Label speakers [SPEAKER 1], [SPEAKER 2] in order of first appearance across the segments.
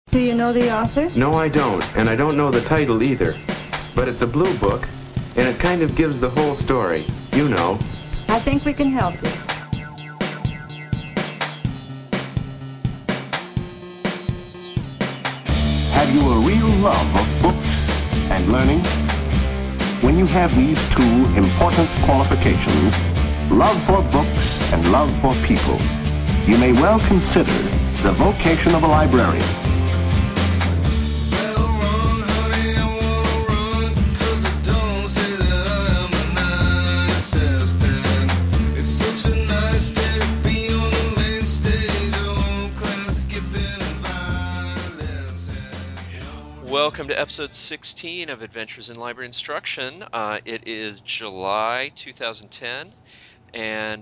[SPEAKER 1] Do you know the author?
[SPEAKER 2] No, I don't, and I don't know the title either. But it's a blue book, and it kind of gives the whole story. You know.
[SPEAKER 1] I think we can help you.
[SPEAKER 3] Have you a real love of books and learning? When you have these two important qualifications, love for books and love for people, you may well consider the vocation of a librarian.
[SPEAKER 4] Welcome to episode 16 of Adventures in Library Instruction. It is July 2010, and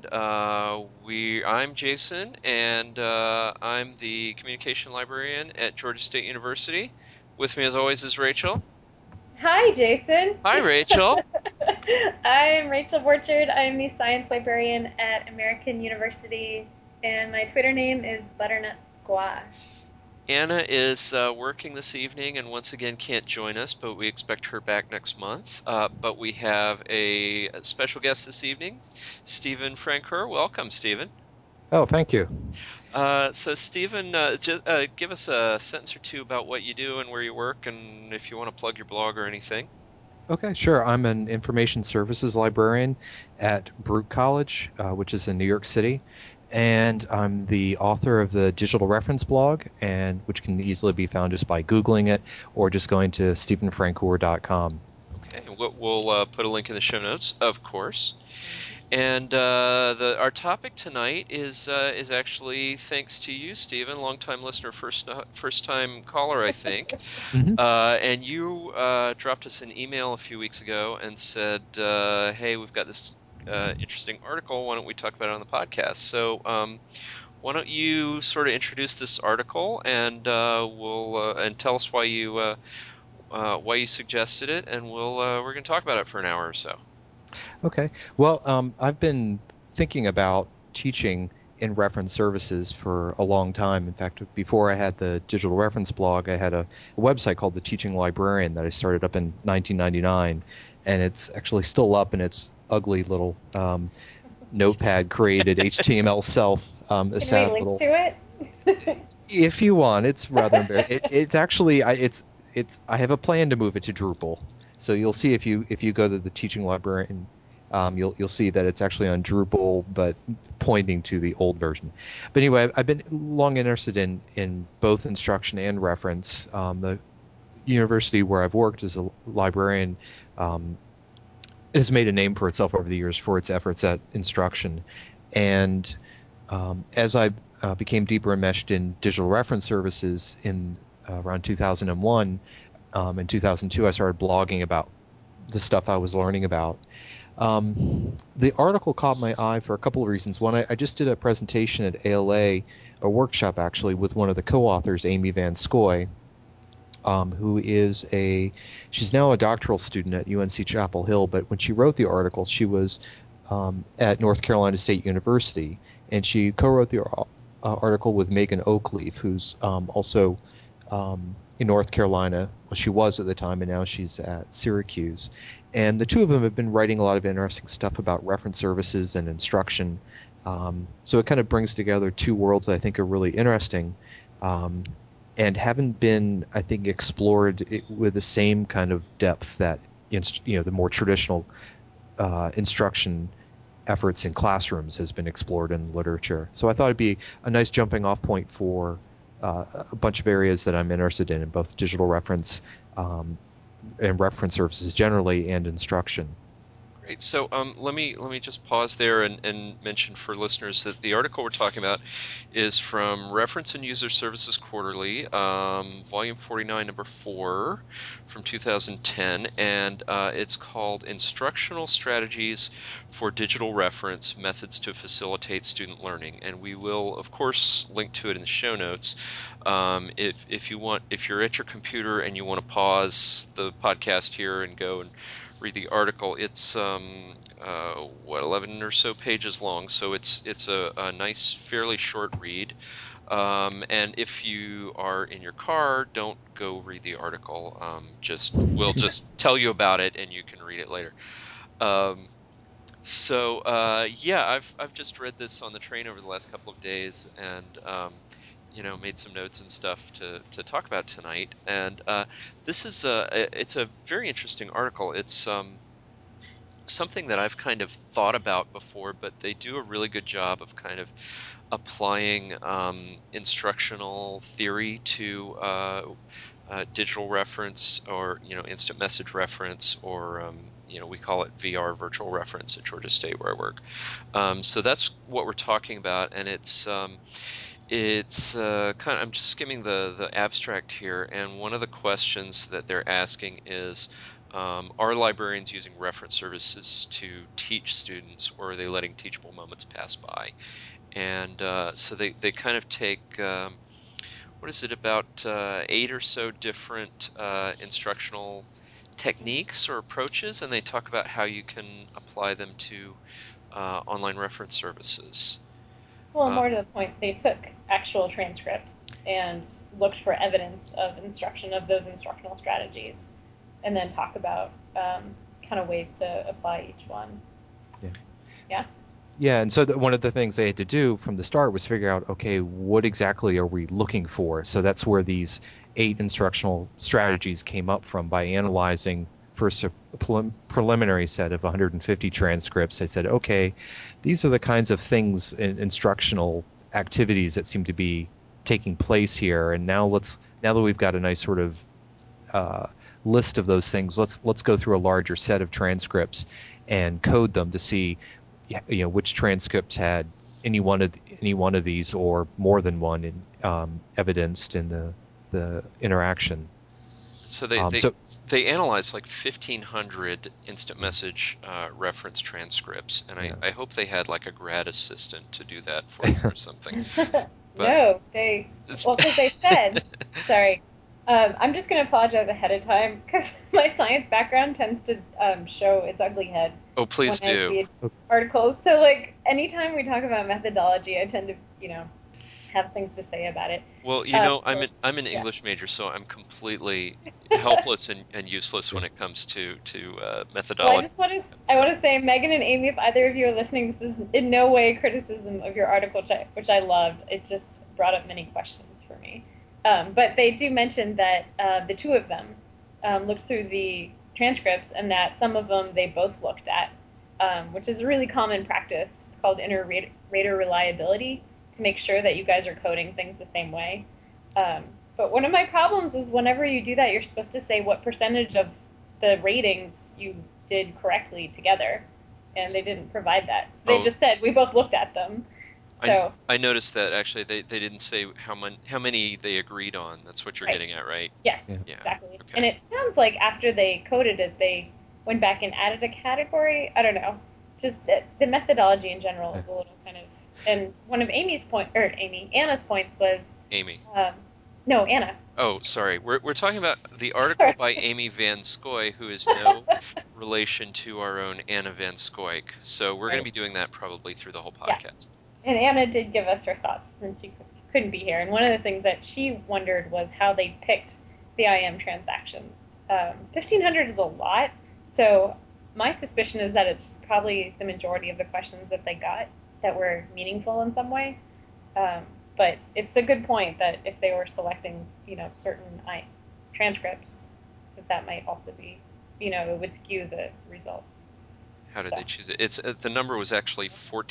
[SPEAKER 4] I'm Jason, and I'm the communication librarian at Georgia State University. With me, as always, is Rachel.
[SPEAKER 5] Hi, Jason.
[SPEAKER 4] Hi, Rachel.
[SPEAKER 5] I'm Rachel Borchard. I'm the science librarian at American University, and my Twitter name is Butternut Squash.
[SPEAKER 4] Anna is working this evening and once again can't join us, but we expect her back next month. But we have a special guest this evening, Stephen Francoeur. Welcome, Stephen.
[SPEAKER 6] Oh, thank you.
[SPEAKER 4] So, Stephen, give us a sentence or two about what you do and where you work, and if you want to plug your blog or anything.
[SPEAKER 6] Okay, sure. I'm an information services librarian at Brooke College, which is in New York City. And I'm the author of the Digital Reference blog, and which can easily be found just by Googling it or just going to stephenfrancoeur.com.
[SPEAKER 4] Okay, we'll put a link in the show notes, of course. And our topic tonight is actually thanks to you, Stephen, longtime listener, first time caller, I think.
[SPEAKER 6] Mm-hmm.
[SPEAKER 4] And you dropped us an email a few weeks ago and said, "Hey, we've got this interesting article. Why don't we talk about it on the podcast?" So, why don't you sort of introduce this article and and tell us why you suggested it, and we're going to talk about it for an hour or so.
[SPEAKER 6] Okay. Well, I've been thinking about teaching in reference services for a long time. In fact, before I had the digital reference blog, I had a website called The Teaching Librarian that I started up in 1999, and it's actually still up in its ugly little notepad created HTML self
[SPEAKER 5] Can we
[SPEAKER 6] sad
[SPEAKER 5] link
[SPEAKER 6] little.
[SPEAKER 5] to it?
[SPEAKER 6] If you want, it's rather embarrassing. It's actually I have a plan to move it to Drupal. So you'll see if you go to the Teaching Librarian, you'll see that it's actually on Drupal, but pointing to the old version. But anyway, I've been long interested in both instruction and reference. The university where I've worked as a librarian has made a name for itself over the years for its efforts at instruction, and as I became deeper enmeshed in digital reference services in around 2001, in 2002, I started blogging about the stuff I was learning about. The article caught my eye for a couple of reasons. One, I just did a presentation at ALA, a workshop actually, with one of the co-authors, Amy Van Scoy, who is she's now a doctoral student at UNC Chapel Hill, but when she wrote the article, she was at North Carolina State University, and she co-wrote the article with Megan Oakleaf, who's also in North Carolina. Well, she was at the time, and now she's at Syracuse. And the two of them have been writing a lot of interesting stuff about reference services and instruction. So it kind of brings together two worlds that I think are really interesting, and haven't been, I think, explored with the same kind of depth that the more traditional instruction efforts in classrooms has been explored in literature. So I thought it'd be a nice jumping off point for a bunch of areas that I'm interested in both digital reference and reference services generally and instruction.
[SPEAKER 4] Great. So let me just pause there and mention for listeners that the article we're talking about is from Reference and User Services Quarterly, volume 49, number 4, from 2010, and it's called Instructional Strategies for Digital Reference: Methods to Facilitate Student Learning. And we will, of course, link to it in the show notes. If you're at your computer and you want to pause the podcast here and go and read the article, it's 11 or so pages long, so it's a nice, fairly short read. And if you are in your car, don't go read the article. We'll just tell you about it, and you can read it later. Um, yeah, I've just read this on the train over the last couple of days, and made some notes and stuff to talk about tonight. And this is it's a very interesting article. It's something that I've kind of thought about before, but they do a really good job of kind of applying instructional theory to digital reference, or instant message reference, or we call it VR, virtual reference, at Georgia State where I work. So that's what we're talking about, and it's kind of, I'm just skimming the abstract here, and one of the questions that they're asking is, are librarians using reference services to teach students, or are they letting teachable moments pass by? And so they kind of take, what is it, about 8 or so different instructional techniques or approaches, and they talk about how you can apply them to online reference services.
[SPEAKER 5] Well,
[SPEAKER 4] Uh,
[SPEAKER 5] more to the point, they took actual transcripts and looked for evidence of instruction of those instructional strategies, and then talked about kind of ways to apply each one.
[SPEAKER 6] Yeah.
[SPEAKER 5] Yeah.
[SPEAKER 6] Yeah, and so one of the things they had to do from the start was figure out, okay, what exactly are we looking for? So that's where these 8 instructional strategies came up from, by analyzing first a preliminary set of 150 transcripts. They said, okay, these are the kinds of things, instructional activities that seem to be taking place here, and now that we've got a nice sort of uh, list of those things, let's go through a larger set of transcripts and code them to see which transcripts had any one of these, or more than one, evidenced in the interaction.
[SPEAKER 4] so they, they
[SPEAKER 6] So
[SPEAKER 4] they analyzed like 1,500 instant message reference transcripts, and
[SPEAKER 6] yeah,
[SPEAKER 4] I hope they had like a grad assistant to do that for them or something. But
[SPEAKER 5] No, because they said, sorry, I'm just going to apologize ahead of time because my science background tends to show its ugly head
[SPEAKER 4] oh,
[SPEAKER 5] when
[SPEAKER 4] please
[SPEAKER 5] I
[SPEAKER 4] do.
[SPEAKER 5] read articles. So, like, anytime we talk about methodology, I tend to, have things to say about it.
[SPEAKER 4] Well,
[SPEAKER 5] So,
[SPEAKER 4] I'm an
[SPEAKER 5] yeah.
[SPEAKER 4] English major, so I'm completely helpless and useless when it comes to
[SPEAKER 5] Well,
[SPEAKER 4] methodology
[SPEAKER 5] I
[SPEAKER 4] stuff.
[SPEAKER 5] want to say, Megan and Amy, if either of you are listening, this is in no way criticism of your article, which I loved. It just brought up many questions for me. But they do mention that the two of them looked through the transcripts, and that some of them they both looked at, which is a really common practice. It's called inter-rater reliability, to make sure that you guys are coding things the same way. Um, but one of my problems was, whenever you do that, you're supposed to say what percentage of the ratings you did correctly together, and they didn't provide that. So they
[SPEAKER 4] Oh,
[SPEAKER 5] just said we both looked at them.
[SPEAKER 4] I
[SPEAKER 5] So
[SPEAKER 4] I noticed that actually they didn't say how many they agreed on. That's what you're
[SPEAKER 5] right,
[SPEAKER 4] getting at, right?
[SPEAKER 5] yes,
[SPEAKER 6] yeah.
[SPEAKER 4] Yeah.
[SPEAKER 5] exactly. And
[SPEAKER 4] Okay.
[SPEAKER 5] it sounds like after they coded it, they went back and added a category. I don't know. Just the methodology in general is a little kind of. And one of Anna's points was,
[SPEAKER 4] Amy.
[SPEAKER 5] um, no, Anna.
[SPEAKER 4] Oh, sorry. We're talking about the article
[SPEAKER 5] Sorry.
[SPEAKER 4] by Amy Van Scoy, who is no relation to our own Anna Van Scoyk. So we're going to
[SPEAKER 5] Right.
[SPEAKER 4] be doing that probably through the whole
[SPEAKER 5] Yeah.
[SPEAKER 4] podcast.
[SPEAKER 5] And Anna did give us her thoughts since you couldn't be here. And one of the things that she wondered was how they picked the IM transactions. 1,500 is a lot. So my suspicion is that it's probably the majority of the questions that they got that were meaningful in some way. Um, but it's a good point that if they were selecting, certain transcripts, that might also be, it would skew the results.
[SPEAKER 4] How did
[SPEAKER 5] So,
[SPEAKER 4] they choose it? It's the number was actually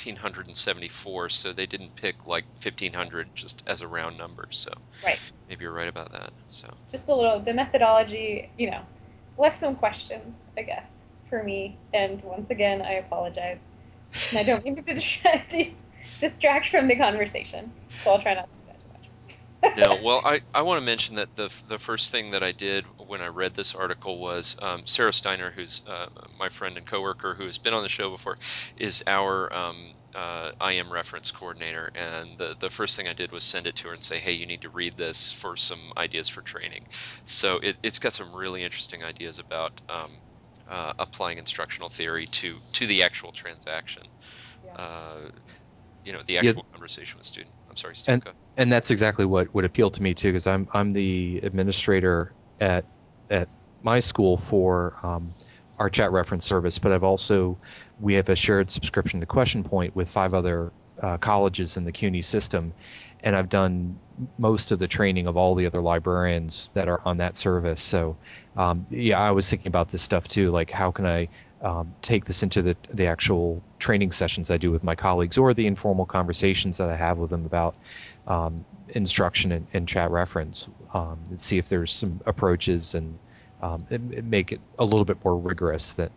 [SPEAKER 4] 1,474, so they didn't pick like 1,500 just as a round number. So
[SPEAKER 5] right.
[SPEAKER 4] maybe you're right about that. So
[SPEAKER 5] Just a little, the methodology, left some questions, I guess, for me. And once again, I apologize. And I don't mean to distract from the conversation. So I'll try not to do that too
[SPEAKER 4] no,
[SPEAKER 5] much.
[SPEAKER 4] well, I want to mention that the first thing that I did when I read this article was, Sarah Steiner, who's my friend and coworker who has been on the show before, is our IM reference coordinator, and the first thing I did was send it to her and say, hey, you need to read this for some ideas for training. So it's got some really interesting ideas about applying instructional theory to the actual transaction.
[SPEAKER 5] Yeah.
[SPEAKER 4] Uh, the
[SPEAKER 6] Yeah,
[SPEAKER 4] actual conversation with student. I'm sorry, Steve.
[SPEAKER 6] and
[SPEAKER 4] Go.
[SPEAKER 6] And that's exactly what would appeal to me too, because I'm the administrator at my school for our chat reference service, but we have a shared subscription to Question Point with 5 other colleges in the CUNY system, and I've done most of the training of all the other librarians that are on that service. So yeah, I was thinking about this stuff too, like how can I take this into the actual training sessions I do with my colleagues, or the informal conversations that I have with them about instruction and chat reference, and see if there's some approaches and make it a little bit more rigorous that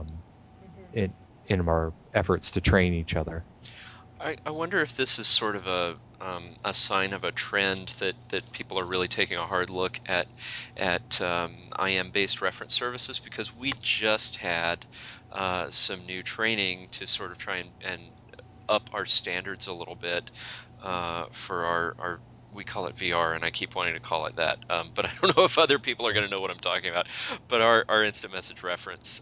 [SPEAKER 6] in our efforts to train each other.
[SPEAKER 4] I wonder if this is sort of a sign of a trend that people are really taking a hard look at IM-based reference services, because we just had some new training to sort of try and up our standards a little bit for our we call it VR, and I keep wanting to call it that, but I don't know if other people are going to know what I'm talking about. But our instant message reference.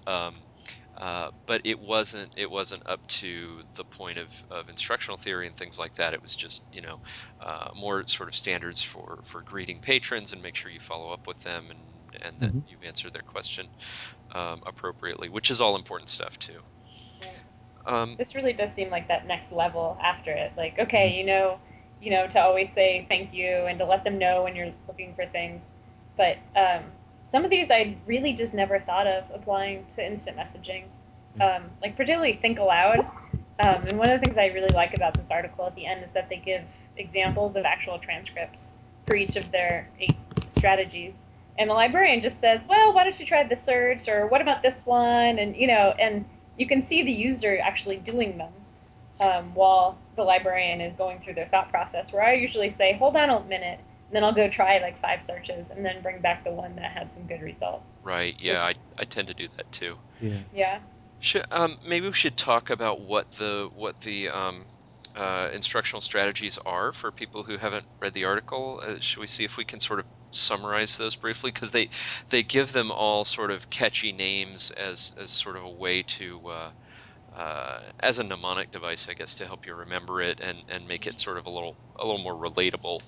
[SPEAKER 4] But it wasn't up to the point of instructional theory and things like that. It was just more sort of standards for greeting patrons and make sure you follow up with them and that you've answered their question appropriately, which is all important stuff too.
[SPEAKER 5] Right. This really does seem like that next level after it. Like, okay, to always say thank you and to let them know when you're looking for things. But some of these I really just never thought of applying to instant messaging, like particularly Think Aloud. And one of the things I really like about this article at the end is that they give examples of actual transcripts for each of their 8 strategies. And the librarian just says, well, why don't you try the search, or what about this one? And, and you can see the user actually doing them while the librarian is going through their thought process, where I usually say, hold on a minute, and then I'll go try like 5 searches and then bring back the one that had some good results.
[SPEAKER 4] Right. Yeah, I tend to do that too.
[SPEAKER 6] Yeah.
[SPEAKER 5] Yeah.
[SPEAKER 4] Maybe we should talk about what the instructional strategies are for people who haven't read the article. Should we see if we can sort of summarize those briefly? Because they give them all sort of catchy names as sort of a way to as a mnemonic device, I guess, to help you remember it and make it sort of a little more relatable.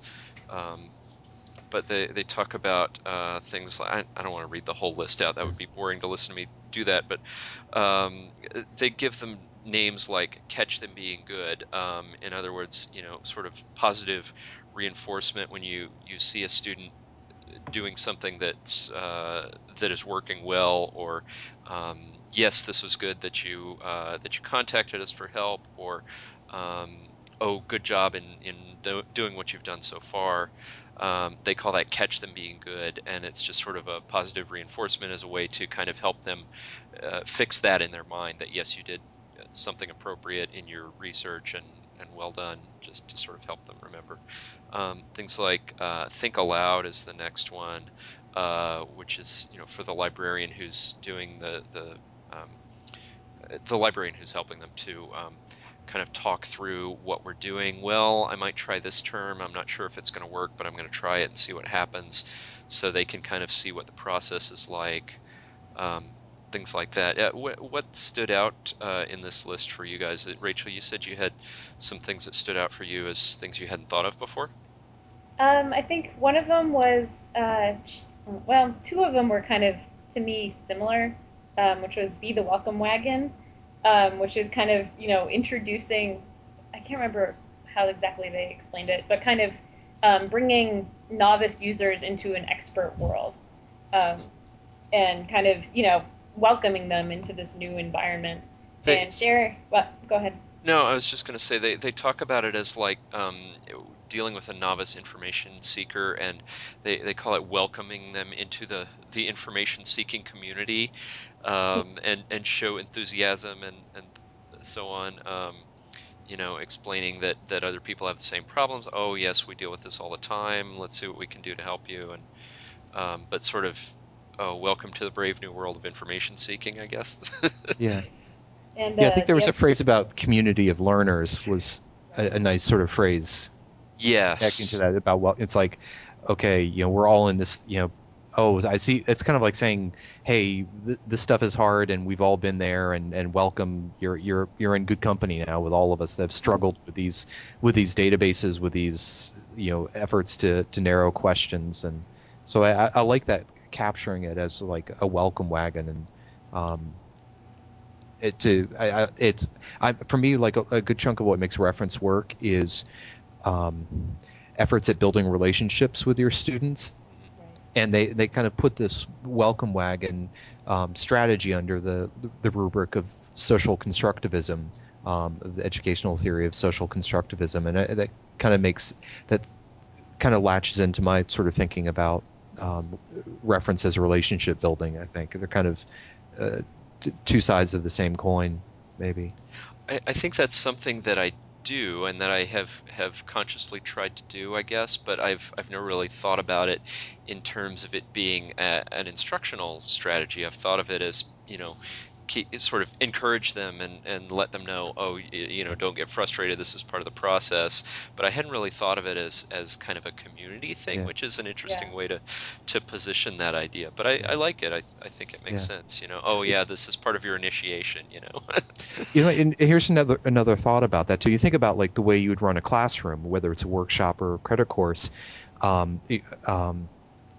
[SPEAKER 4] But they talk about things like, I don't want to read the whole list out. That would be boring to listen to me do that. But they give them names like catch them being good. In other words, sort of positive reinforcement when you see a student doing something that is working well, or yes, this was good that you contacted us for help, or oh, good job in doing what you've done so far. They call that catch them being good, and it's just sort of a positive reinforcement as a way to kind of help them fix that in their mind, that yes, you did something appropriate in your research, and well done, just to sort of help them remember. Things like Think Aloud is the next one, which is for the librarian who's doing the librarian who's helping them to kind of talk through what we're doing. Well, I might try this term. I'm not sure if it's going to work, but I'm going to try it and see what happens, so they can kind of see what the process is like. Things like that. What stood out in this list for you guys? Rachel, you said you had some things that stood out for you as things you hadn't thought of before.
[SPEAKER 5] I think one of them was, well, 2 of them were kind of, to me, similar, which was Be the Welcome Wagon, which is kind of, introducing, I can't remember how exactly they explained it, but kind of bringing novice users into an expert world, and kind of, welcoming them into this new environment. And share, what? Go ahead.
[SPEAKER 4] No, I was just going to say they talk about it as like dealing with a novice information seeker, and they call it welcoming them into the information seeking community, and show enthusiasm and so on. Explaining that other people have the same problems. Oh yes, we deal with this all the time. Let's see what we can do to help you. And but sort of, oh, welcome to the brave new world of information seeking, I guess.
[SPEAKER 6] Yeah.
[SPEAKER 5] And
[SPEAKER 6] Yeah, I think there was a phrase about community of learners was a nice sort of phrase.
[SPEAKER 4] Yes.
[SPEAKER 6] Connecting to that about, well, it's like, okay, we're all in this, oh, I see. It's kind of like saying, hey, this stuff is hard, and we've all been there, and welcome. You're in good company now with all of us that have struggled with these databases, with these efforts to narrow questions, and so I like that, capturing it as like a welcome wagon. And it to I it's I for me, like a good chunk of what makes reference work is um, efforts at building relationships with your students, and they kind of put this welcome wagon strategy under the rubric of social constructivism, the educational theory of social constructivism, and that kind of makes that kind of latches into my sort of thinking about reference as relationship building. I think they're kind of two sides of the same coin, maybe.
[SPEAKER 4] I think that's something that I do and that I have consciously tried to do, I guess, but I've never really thought about it in terms of it being an instructional strategy. I've thought of it as, sort of encourage them and let them know, oh, don't get frustrated. This is part of the process. But I hadn't really thought of it as kind of a community thing,
[SPEAKER 6] Yeah,
[SPEAKER 4] which is an interesting
[SPEAKER 5] Yeah.
[SPEAKER 4] way to position that idea. But I like it. I think it makes
[SPEAKER 6] yeah.
[SPEAKER 4] sense. Oh yeah, this is part of your initiation.
[SPEAKER 6] And here's another thought about that too. You think about like the way you would run a classroom, whether it's a workshop or a credit course. Um, it- um,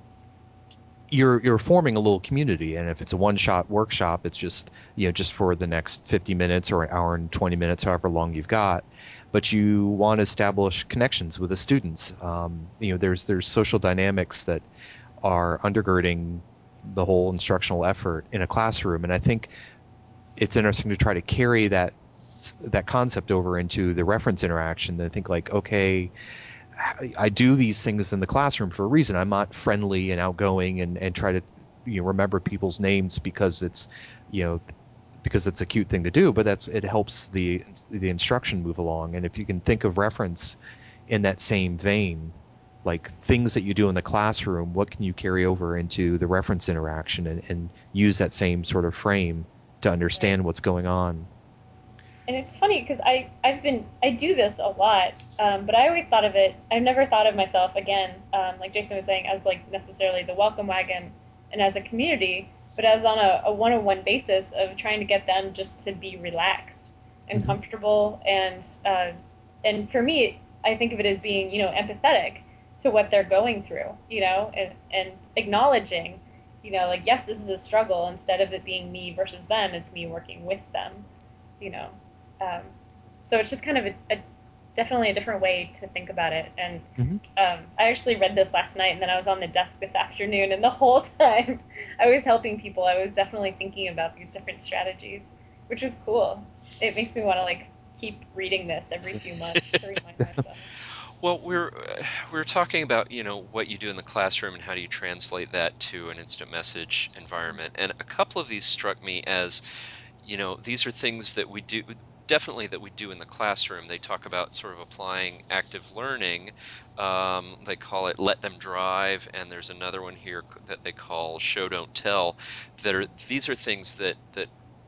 [SPEAKER 6] you're forming a little community, and if it's a one-shot workshop, it's just just for the next 50 minutes or an hour and 20 minutes, however long you've got. But you want to establish connections with the students. There's social dynamics that are undergirding the whole instructional effort in a classroom, and I think it's interesting to try to carry that concept over into the reference interaction. And think like, okay, I do these things in the classroom for a reason. I'm not friendly and outgoing and try to remember people's names because it's you know because it's a cute thing to do, but it helps the instruction move along. And if you can think of reference in that same vein, like things that you do in the classroom, what can you carry over into the reference interaction, and use that same sort of frame to
[SPEAKER 5] Right.
[SPEAKER 6] understand what's going on.
[SPEAKER 5] And it's funny because I do this a lot, but I always thought of it. I've never thought of myself again, like Jason was saying, as like necessarily the welcome wagon and as a community, but as on a one-on-one basis of trying to get them just to be relaxed and
[SPEAKER 6] Hmm.
[SPEAKER 5] comfortable, and for me, I think of it as being empathetic to what they're going through, and acknowledging, like yes, this is a struggle. Instead of it being me versus them, it's me working with them, you know. Um, so it's just kind of definitely a different way to think about it. And
[SPEAKER 6] Hmm.
[SPEAKER 5] I actually read this last night, and then I was on the desk this afternoon, and the whole time I was helping people, I was definitely thinking about these different strategies, which is cool. It makes me want to like keep reading this every few months to remind myself.
[SPEAKER 4] Well, we're talking about, what you do in the classroom and how do you translate that to an instant message environment. And a couple of these struck me as, these are things that we do, definitely that we do in the classroom. They talk about sort of applying active learning. They call it let them drive, and there's another one here that they call show don't tell. These are things that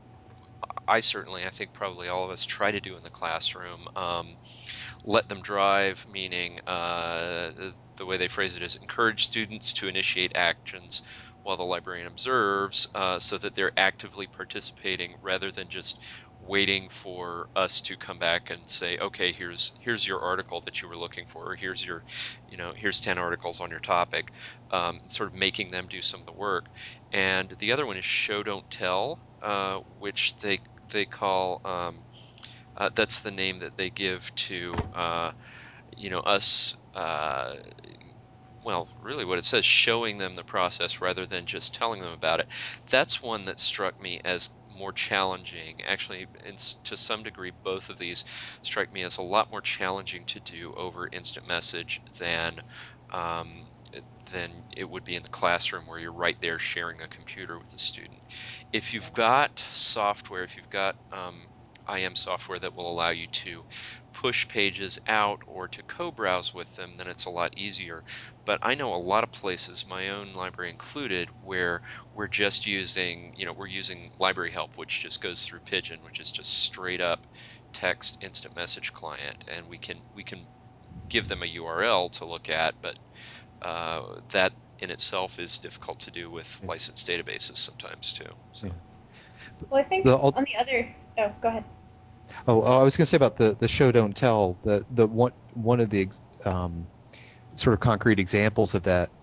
[SPEAKER 4] I think probably all of us try to do in the classroom. Let them drive, meaning the way they phrase it is encourage students to initiate actions while the librarian observes, so that they're actively participating rather than just waiting for us to come back and say, okay, here's your article that you were looking for, or here's 10 articles on your topic, sort of making them do some of the work. And the other one is show don't tell, which they call that's the name that they give to us. Well, really, what it says, showing them the process rather than just telling them about it. That's one that struck me as more challenging. Actually, to some degree, both of these strike me as a lot more challenging to do over instant message um, than it would be in the classroom where you're right there sharing a computer with the student. If you've got software, if you've got IM software that will allow you to push pages out or to co-browse with them, then it's a lot easier. But I know a lot of places, my own library included, where we're using Library Help, which just goes through Pigeon, which is just straight up text instant message client, and we can give them a URL to look at, but that in itself is difficult to do with licensed databases sometimes too. So.
[SPEAKER 6] Yeah.
[SPEAKER 5] Well, I think on the other. Oh, go ahead.
[SPEAKER 6] I was going to say about the show don't tell. The one of the sort of concrete examples of that,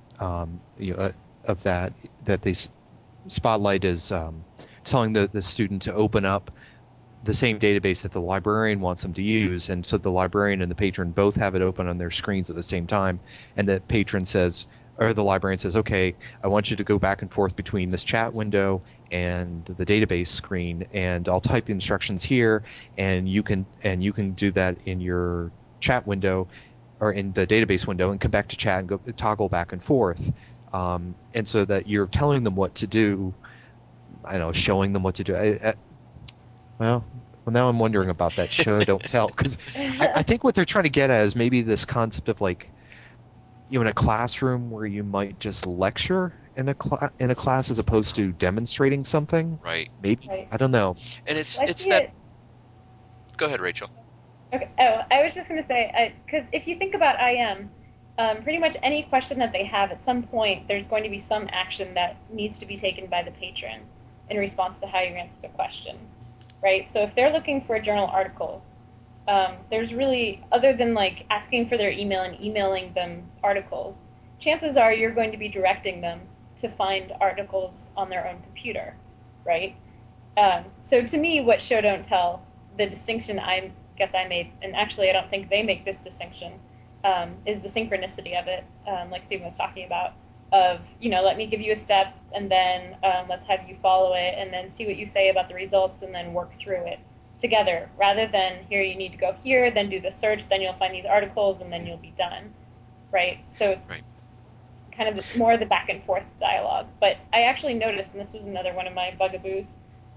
[SPEAKER 6] of that they spotlight is telling the student to open up the same database that the librarian wants them to use, and so the librarian and the patron both have it open on their screens at the same time, and the patron says, or the librarian says, okay, I want you to go back and forth between this chat window and the database screen, and I'll type the instructions here, and you can do that in your chat window or in the database window and come back to chat and go toggle back and forth, and so that you're telling them what to do. I don't know, showing them what to do. Well, now I'm wondering about that show don't tell, because I think what they're trying to get at is maybe this concept of like, in a classroom where you might just lecture in a class as opposed to demonstrating something.
[SPEAKER 4] Right.
[SPEAKER 6] Maybe.
[SPEAKER 5] Right.
[SPEAKER 6] I don't know.
[SPEAKER 4] And it's
[SPEAKER 5] I see
[SPEAKER 4] that.
[SPEAKER 5] it.
[SPEAKER 4] Go ahead, Rachel.
[SPEAKER 5] Okay. Oh, I was just going to say, because if you think about IM, pretty much any question that they have, at some point, there's going to be some action that needs to be taken by the patron in response to how you answer the question, right? So if they're looking for journal articles, there's really, other than like asking for their email and emailing them articles, chances are you're going to be directing them to find articles on their own computer, right? So to me, what show don't tell, the distinction I guess I made, and actually I don't think they make this distinction, is the synchronicity of it, like Stephen was talking about, of, let me give you a step, and then let's have you follow it, and then see what you say about the results, and then work through it together, rather than here you need to go here, then do the search, then you'll find these articles, and then you'll be done, right? So
[SPEAKER 4] Right.
[SPEAKER 5] kind of more of the back and forth dialogue. But I actually noticed, and this was another one of my bugaboos,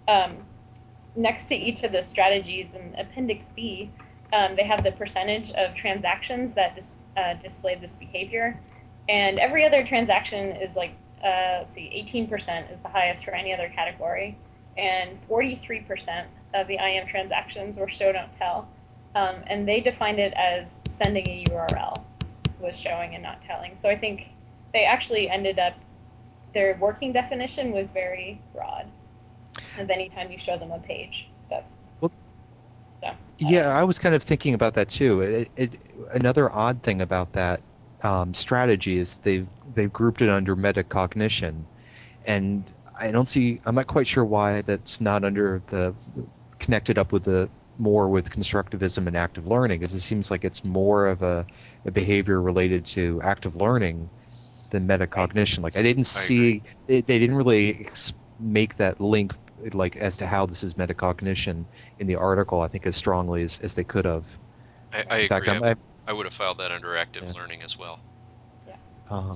[SPEAKER 5] next to each of the strategies in Appendix B, they have the percentage of transactions that display this behavior. And every other transaction is like, 18% is the highest for any other category. And 43% of the IM transactions were show don't tell. And they defined it as sending a URL was showing and not telling. So I think they actually ended up, their working definition was very broad. Of anytime you show them a page, that's so.
[SPEAKER 6] Yeah, I was kind of thinking about that too. Another odd thing about that strategy is they've grouped it under metacognition, and I'm not quite sure why that's not under the connected up with more with constructivism and active learning, because it seems like it's more of a behavior related to active learning than metacognition. Like I didn't see they didn't really make that link like as to how this is metacognition in the article, I think, as strongly as they could have.
[SPEAKER 4] I
[SPEAKER 6] In fact,
[SPEAKER 4] agree. I would have filed that under active learning as well.
[SPEAKER 5] Yeah.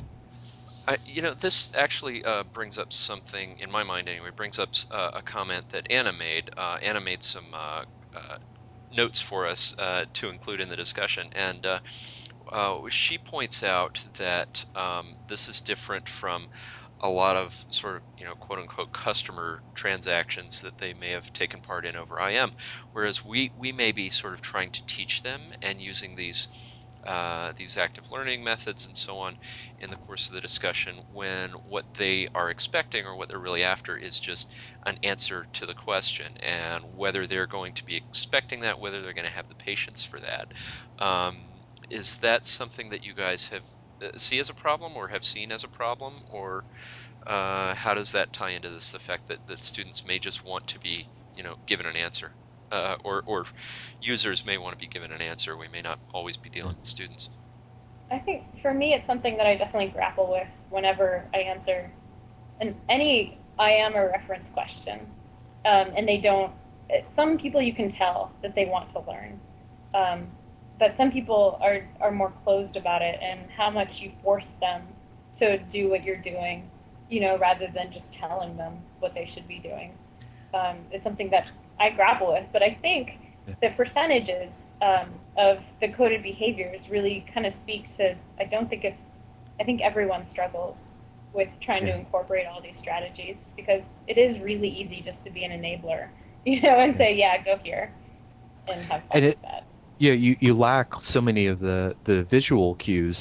[SPEAKER 4] This actually brings up something, in my mind anyway, brings up a comment that Anna made. Anna made some notes for us to include in the discussion, and she points out that this is different from a lot of sort of, quote unquote, customer transactions that they may have taken part in over IM, whereas we may be sort of trying to teach them and using these active learning methods and so on in the course of the discussion, when what they are expecting or what they're really after is just an answer to the question, and whether they're going to be expecting that, whether they're going to have the patience for that. Is that something that you guys have see as a problem or have seen as a problem, or how does that tie into this, the fact that students may just want to be given an answer, or users may want to be given an answer? We may not always be dealing with students.
[SPEAKER 5] I think for me, it's something that I definitely grapple with whenever I answer any IM or reference question, and they don't. Some people you can tell that they want to learn, but some people are more closed about it, and how much you force them to do what you're doing, rather than just telling them what they should be doing, is something that I grapple with. But I think the percentages of the coded behaviors really kind of speak to, I think everyone struggles with trying to incorporate all these strategies, because it is really easy just to be an enabler, and say, yeah, go here, and have fun with that.
[SPEAKER 6] Yeah, you lack so many of the visual cues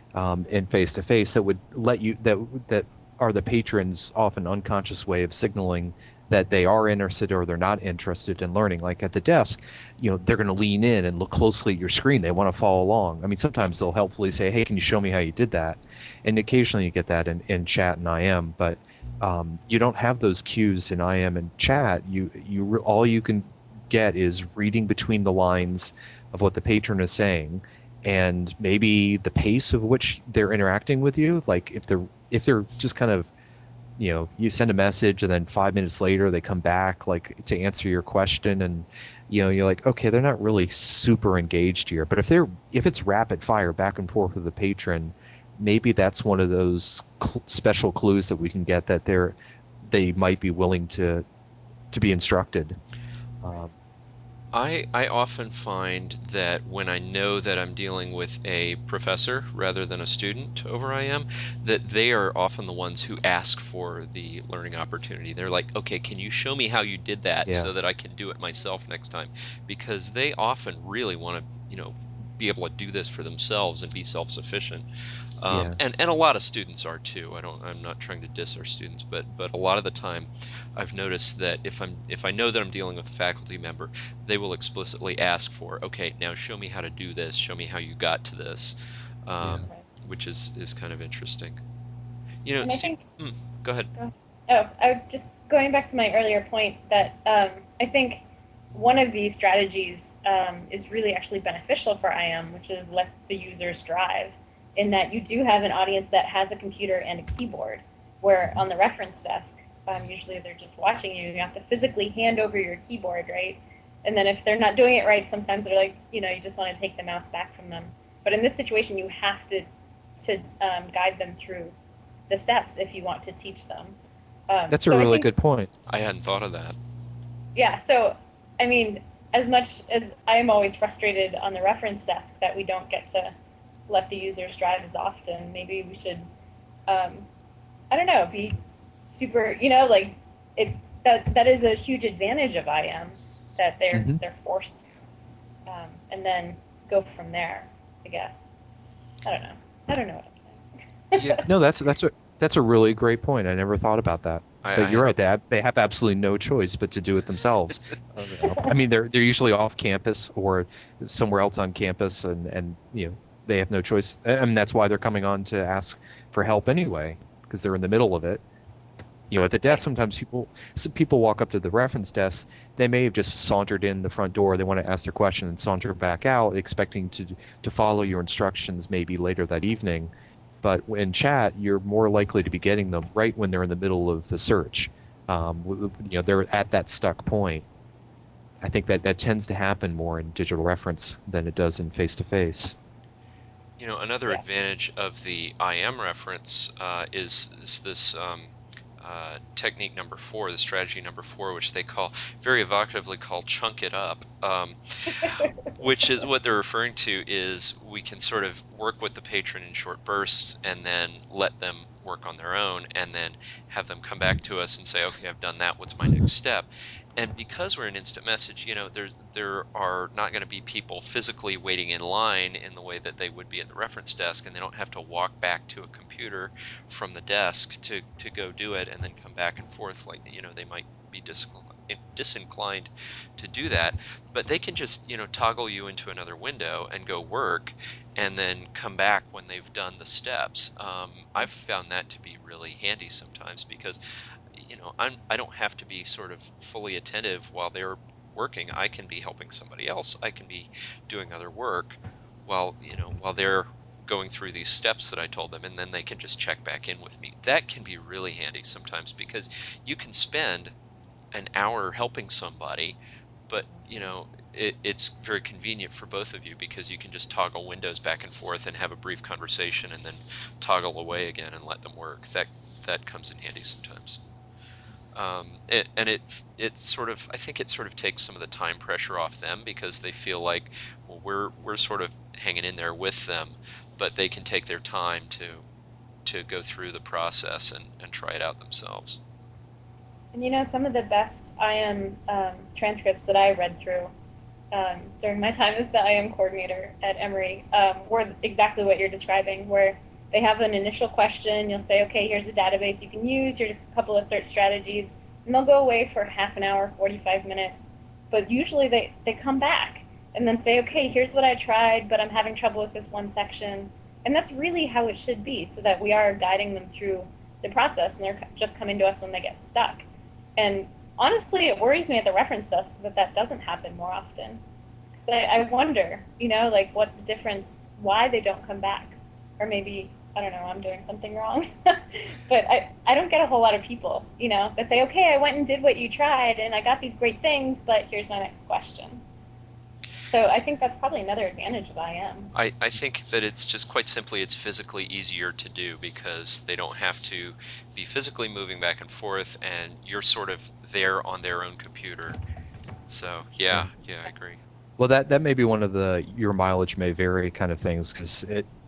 [SPEAKER 6] in face to face that would let you that are the patrons' often unconscious way of signaling that they are interested or they're not interested in learning. Like at the desk, they're going to lean in and look closely at your screen. They want to follow along. I mean, sometimes they'll helpfully say, "Hey, can you show me how you did that?" And occasionally you get that in chat and IM, but you don't have those cues in IM and chat. All you can get is reading between the lines of what the patron is saying, and maybe the pace of which they're interacting with you. Like if they're just kind of, you send a message and then 5 minutes later they come back like to answer your question, and you're like, okay, they're not really super engaged here. But if it's rapid fire back and forth with the patron, maybe that's one of those special clues that we can get that they might be willing to be instructed.
[SPEAKER 4] I often find that when I know that I'm dealing with a professor rather than a student over IM, that they are often the ones who ask for the learning opportunity. They're like, okay, can you show me how you did that
[SPEAKER 6] Yeah.
[SPEAKER 4] so that I can do it myself next time? Because they often really want to, be able to do this for themselves and be self-sufficient.
[SPEAKER 6] Yeah.
[SPEAKER 4] And a lot of students are too. I'm not trying to diss our students, but a lot of the time, I've noticed that if I know that I'm dealing with a faculty member, they will explicitly ask for, okay, now show me how to do this. Show me how you got to this,
[SPEAKER 6] Yeah.
[SPEAKER 4] um,
[SPEAKER 5] Right.
[SPEAKER 4] which is kind of interesting.
[SPEAKER 5] And I
[SPEAKER 4] Steve,
[SPEAKER 5] think,
[SPEAKER 4] go ahead.
[SPEAKER 5] oh, I was just going back to my earlier point that I think one of these strategies is really actually beneficial for IM, which is let the users drive, in that you do have an audience that has a computer and a keyboard, where on the reference desk, usually they're just watching you. You have to physically hand over your keyboard, right? And then if they're not doing it right, sometimes they're like, you just want to take the mouse back from them. But in this situation, you have to guide them through the steps if you want to teach them.
[SPEAKER 6] That's a
[SPEAKER 5] So I
[SPEAKER 6] really
[SPEAKER 5] think,
[SPEAKER 6] good point.
[SPEAKER 4] I hadn't thought of that.
[SPEAKER 5] yeah. So I mean, as much as I am always frustrated on the reference desk that we don't get to let the users drive as often, maybe we should, I don't know, be super, like it. That is a huge advantage of IM, that
[SPEAKER 6] Hmm.
[SPEAKER 5] they're forced to, and then go from there. I guess. I don't know. I don't know what I'm
[SPEAKER 4] Yeah,
[SPEAKER 5] saying.
[SPEAKER 6] No, that's a really great point. I never thought about that.
[SPEAKER 4] I
[SPEAKER 6] But you're
[SPEAKER 4] have a
[SPEAKER 6] right. They have absolutely no choice but to do it themselves. I mean, they're usually off campus or somewhere else on campus, and they have no choice. I mean, that's why they're coming on to ask for help anyway, because they're in the middle of it. At the desk,
[SPEAKER 5] Right.
[SPEAKER 6] sometimes some people walk up to the reference desk. They may have just sauntered in the front door. They want to ask their question and saunter back out, expecting to follow your instructions maybe later that evening. But in chat, you're more likely to be getting them right when they're in the middle of the search. They're at that stuck point. I think that tends to happen more in digital reference than it does in face to face.
[SPEAKER 4] Another
[SPEAKER 5] Yeah.
[SPEAKER 4] advantage of the IM reference is this technique number 4, the strategy number 4, which they very evocatively call chunk it up, which is what they're referring to is we can sort of work with the patron in short bursts and then let them work on their own and then have them come back to us and say, okay, I've done that. What's my next step? And because we're an instant message, there are not going to be people physically waiting in line in the way that they would be at the reference desk, and they don't have to walk back to a computer from the desk to go do it and then come back and forth like they might be disinclined to do that, but they can just toggle you into another window and go work and then come back when they've done the steps. I've found that to be really handy sometimes because I don't have to be sort of fully attentive while they're working. I can be helping somebody else. I can be doing other work while they're going through these steps that I told them, and then they can just check back in with me. That can be really handy sometimes because you can spend an hour helping somebody, but it's very convenient for both of you because you can just toggle windows back and forth and have a brief conversation and then toggle away again and let them work. That comes in handy sometimes. It sort of, I think it sort of takes some of the time pressure off them because they feel like, well, we're sort of hanging in there with them, but they can take their time to go through the process and try it out themselves.
[SPEAKER 5] And some of the best IM transcripts that I read through during my time as the IM coordinator at Emory were exactly what you're describing, where they have an initial question, you'll say, okay, here's a database you can use, here's a couple of search strategies, and they'll go away for half an hour, 45 minutes, but usually they come back and then say, okay, here's what I tried, but I'm having trouble with this one section. And that's really how it should be, so that we are guiding them through the process, and they're just coming to us when they get stuck. And honestly, it worries me at the reference desk that doesn't happen more often. But I wonder, like what the difference, why they don't come back. Or maybe, I don't know, I'm doing something wrong. But I don't get a whole lot of people, that say, okay, I went and did what you tried, and I got these great things, but here's my next question. So I think that's probably another advantage of IM.
[SPEAKER 4] I think that it's just quite simply it's physically easier to do because they don't have to be physically moving back and forth, and you're sort of there on their own computer. So yeah, I agree.
[SPEAKER 6] Well, that may be one of the your mileage may vary kind of things, because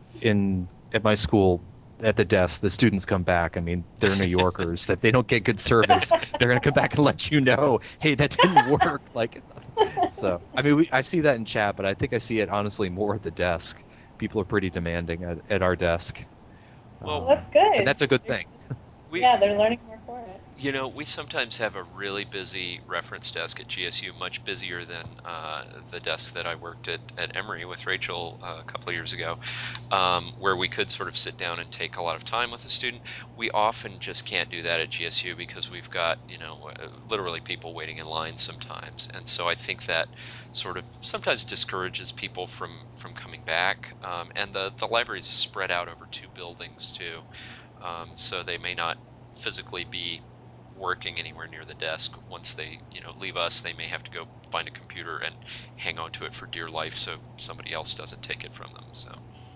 [SPEAKER 6] at my school, at the desk, the students come back. I mean, they're New Yorkers. That they don't get good service, they're going to come back and let you know, hey, that didn't work. So I mean, I see that in chat, but I think I see it honestly more at the desk. People are pretty demanding at our desk.
[SPEAKER 4] Well,
[SPEAKER 5] that's good.
[SPEAKER 6] And that's a good thing.
[SPEAKER 5] They're learning more for it.
[SPEAKER 4] We sometimes have a really busy reference desk at GSU, much busier than the desk that I worked at Emory with Rachel a couple of years ago, where we could sort of sit down and take a lot of time with a student. We often just can't do that at GSU because we've got, literally people waiting in line sometimes. And so I think that sort of sometimes discourages people from coming back. And the library is spread out over two buildings too, so they may not physically be working anywhere near the desk. Once they leave us, they may have to go find a computer and hang on to it for dear life so somebody else doesn't take it from them. So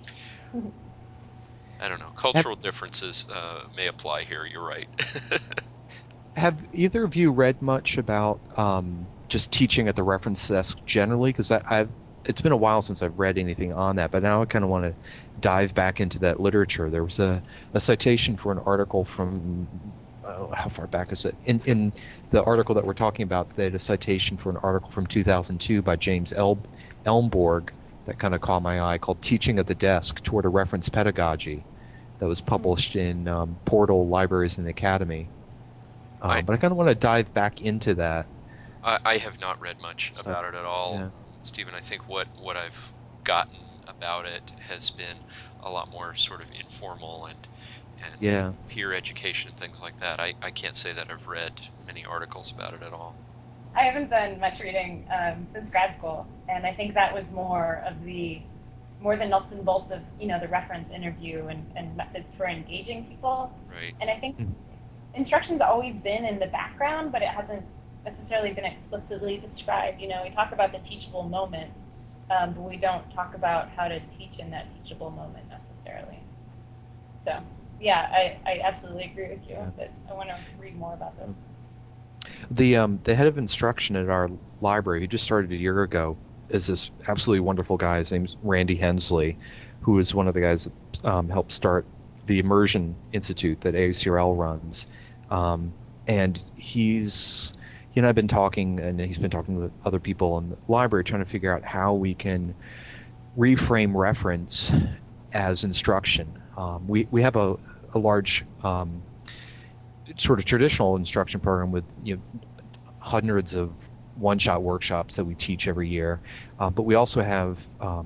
[SPEAKER 4] I don't know, cultural differences may apply here. You're right.
[SPEAKER 6] Have either of you read much about just teaching at the reference desk generally? Because it's been a while since I've read anything on that, but now I kind of want to dive back into that literature. There was a citation for an article from how far back is it? In the article that we're talking about, they had a citation for an article from 2002 by James Elmborg that kind of caught my eye, called "Teaching at the Desk Toward a Reference Pedagogy," that was published in Portal Libraries and the Academy. But I kind of want to dive back into that.
[SPEAKER 4] I have not read much about it at all,
[SPEAKER 6] yeah.
[SPEAKER 4] Stephen. I think what I've gotten about it has been a lot more sort of informal and peer education and things like that. I can't say that I've read many articles about it at all.
[SPEAKER 5] I haven't done much reading since grad school, and I think that was more the nuts and bolts of the reference interview and methods for engaging people.
[SPEAKER 4] Right.
[SPEAKER 5] And I think instruction's always been in the background, but it hasn't necessarily been explicitly described. We talk about the teachable moment, but we don't talk about how to teach in that teachable moment necessarily. So yeah, I absolutely agree with you, but I want to read more about this.
[SPEAKER 6] The head of instruction at our library, who just started a year ago, is this absolutely wonderful guy. His name's Randy Hensley, who is one of the guys that helped start the Immersion Institute that AACRL runs. And he and I've been talking, and he's been talking with other people in the library, trying to figure out how we can reframe reference as instruction. We have a large sort of traditional instruction program with hundreds of one-shot workshops that we teach every year, but we also have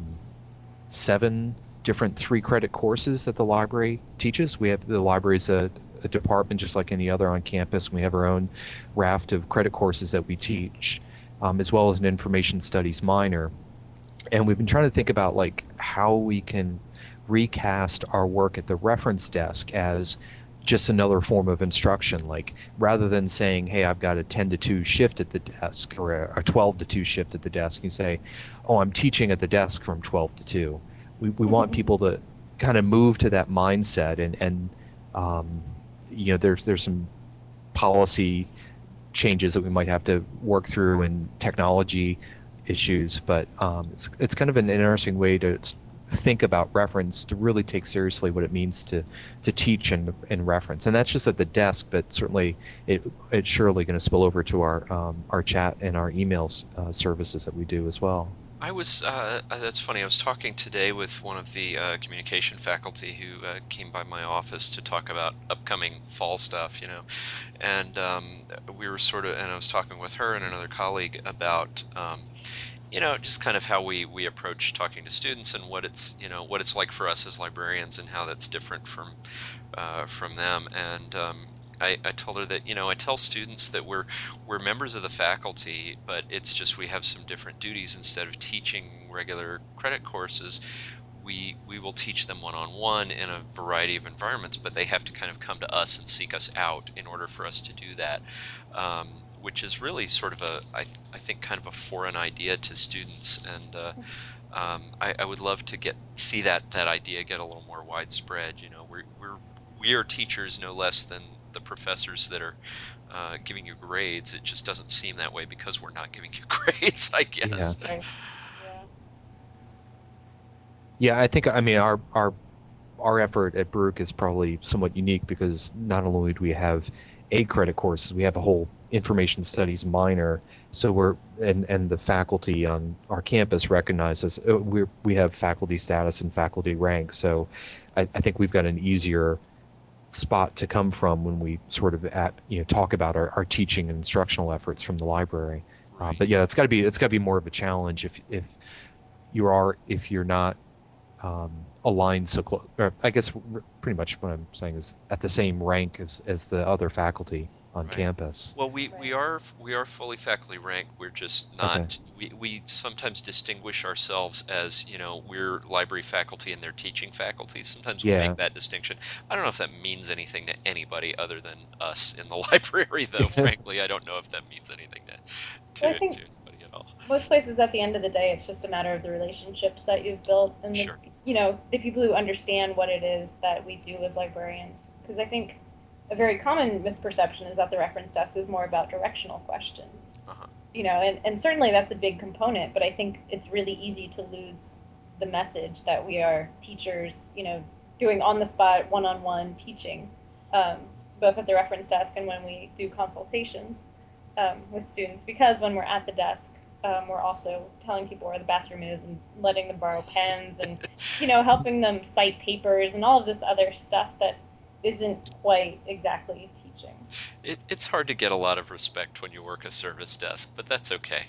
[SPEAKER 6] 7 different 3-credit courses that the library teaches. The library's a department just like any other on campus. We have our own raft of credit courses that we teach, as well as an information studies minor. And we've been trying to think about how we can recast our work at the reference desk as just another form of instruction. Rather than saying, hey, I've got a 10 to 2 shift at the desk, or a 12 to 2 shift at the desk, you say, oh, I'm teaching at the desk from 12 to 2. We want people to kind of move to that mindset, and there's some policy changes that we might have to work through, and technology issues, but it's kind of an interesting way to think about reference, to really take seriously what it means to teach and reference. And that's just at the desk, but certainly it's surely going to spill over to our chat and our emails services that we do as well.
[SPEAKER 4] That's funny. I was talking today with one of the communication faculty who came by my office to talk about upcoming fall stuff, and we were and I was talking with her and another colleague about, just kind of how we approach talking to students and what it's like for us as librarians and how that's different from them. And I told her that I tell students that we're members of the faculty, but it's just we have some different duties. Instead of teaching regular credit courses, we will teach them one-on-one in a variety of environments, but they have to kind of come to us and seek us out in order for us to do that, which is really sort of I think kind of a foreign idea to students, and I would love to see that idea get a little more widespread. We are teachers no less than the professors that are giving you grades. It just doesn't seem that way because we're not giving you grades, I
[SPEAKER 6] Yeah.
[SPEAKER 4] guess.
[SPEAKER 5] Right. Yeah.
[SPEAKER 6] Yeah, I think, I mean, our effort at Baruch is probably somewhat unique because not only do we have a credit course, we have a whole information studies minor. So and the faculty on our campus recognizes we have faculty status and faculty rank. So I think we've got an easier spot to come from when we sort of talk about our teaching and instructional efforts from the library.
[SPEAKER 4] Right.
[SPEAKER 6] But yeah, it's got to be more of a challenge if you're not aligned so close. I guess pretty much what I'm saying is at the same rank as the other faculty on
[SPEAKER 4] Right.
[SPEAKER 6] campus.
[SPEAKER 4] Well, we are fully faculty ranked. We're just
[SPEAKER 6] Okay.
[SPEAKER 4] not. We sometimes distinguish ourselves as we're library faculty and they're teaching faculty. Sometimes we
[SPEAKER 6] Yeah.
[SPEAKER 4] make that distinction. I don't know if that means anything to anybody other than us in the library, though. Frankly, I don't know if that means anything
[SPEAKER 5] Well, I
[SPEAKER 4] to
[SPEAKER 5] think
[SPEAKER 4] anybody at all.
[SPEAKER 5] most places at the end of the day, it's just a matter of the relationships that you've built and
[SPEAKER 4] Sure.
[SPEAKER 5] the people who understand what it is that we do as librarians. Because I think a very common misperception is that the reference desk is more about directional questions.
[SPEAKER 4] Uh-huh.
[SPEAKER 5] And certainly that's a big component, but I think it's really easy to lose the message that we are teachers, doing on the spot, one-on-one teaching, both at the reference desk and when we do consultations with students. Because when we're at the desk, we're also telling people where the bathroom is and letting them borrow pens and, helping them cite papers and all of this other stuff that isn't quite exactly teaching.
[SPEAKER 4] It's hard to get a lot of respect when you work a service desk, but that's okay.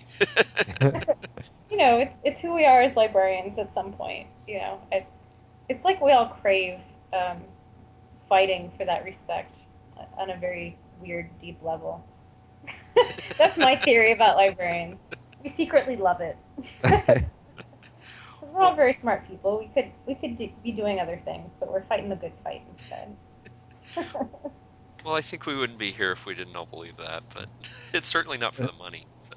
[SPEAKER 5] It's who we are as librarians at some point. It's like we all crave fighting for that respect on a very weird, deep level. That's my theory about librarians. We secretly love it because we're all
[SPEAKER 4] Well,
[SPEAKER 5] very smart people. We could be doing other things, but we're fighting the good fight instead.
[SPEAKER 4] well, I think we wouldn't be here if we didn't all believe that, but it's certainly not for the money. So.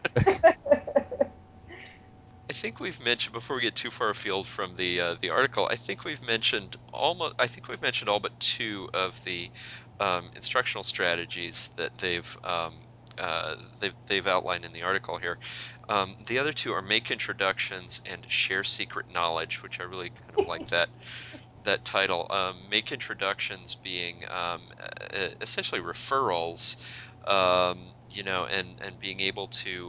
[SPEAKER 4] I think we've mentioned before we get too far afield from the article. I think we've mentioned all but two of the instructional strategies that they've outlined in the article here. The other two are make introductions and share secret knowledge, which I really kind of like that title. Make introductions being essentially referrals, and being able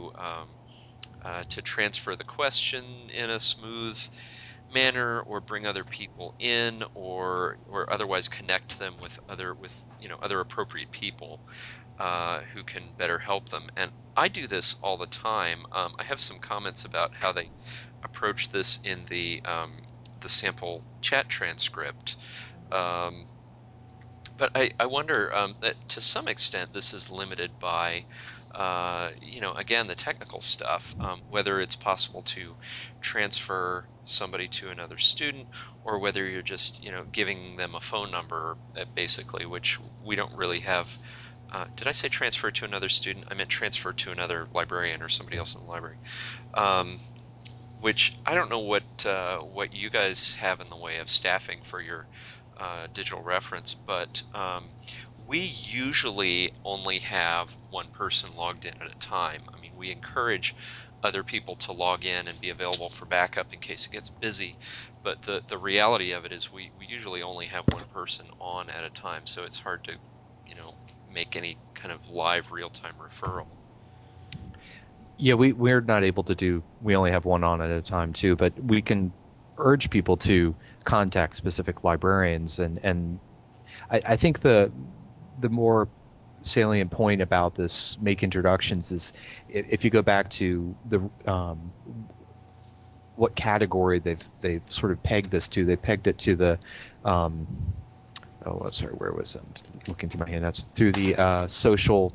[SPEAKER 4] to transfer the question in a smooth manner, or bring other people in, or otherwise connect them with other appropriate people who can better help them. And I do this all the time. I have some comments about how they approach this in the sample chat transcript. Um, but I wonder that to some extent this is limited by, again, the technical stuff, whether it's possible to transfer somebody to another student, or whether you're just, giving them a phone number, basically, which we don't really have. Did I say transfer to another student? I meant transfer to another librarian or somebody else in the library. Um, which I don't know what you guys have in the way of staffing for your digital reference, but we usually only have one person logged in at a time. I mean, we encourage other people to log in and be available for backup in case it gets busy, but the reality of it is we usually only have one person on at a time, so it's hard to, make any kind of live real-time referral.
[SPEAKER 6] Yeah, we're not able to do. We only have one on at a time too, but we can urge people to contact specific librarians, and I think the more salient point about this make introductions is if you go back to the what category they've sort of pegged this to. They pegged it to the sorry, where was it? I'm looking through my handouts through the social.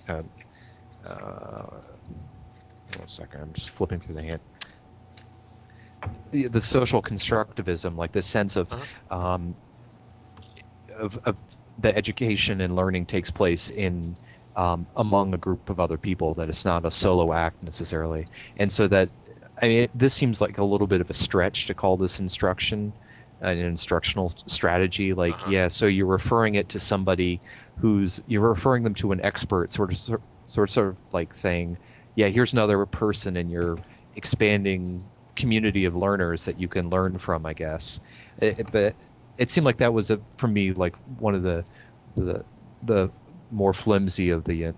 [SPEAKER 6] One second, I'm just flipping through the hand. The social constructivism, like the sense of the education and learning takes place in among a group of other people, that it's not a solo act necessarily, and so that this seems like a little bit of a stretch to call this instruction an instructional strategy. Like, so you're referring it to somebody you're referring them to an expert, sort of like saying, yeah, here's another person in your expanding community of learners that you can learn from, I guess. But it seemed like that was for me, like one of the more flimsy of the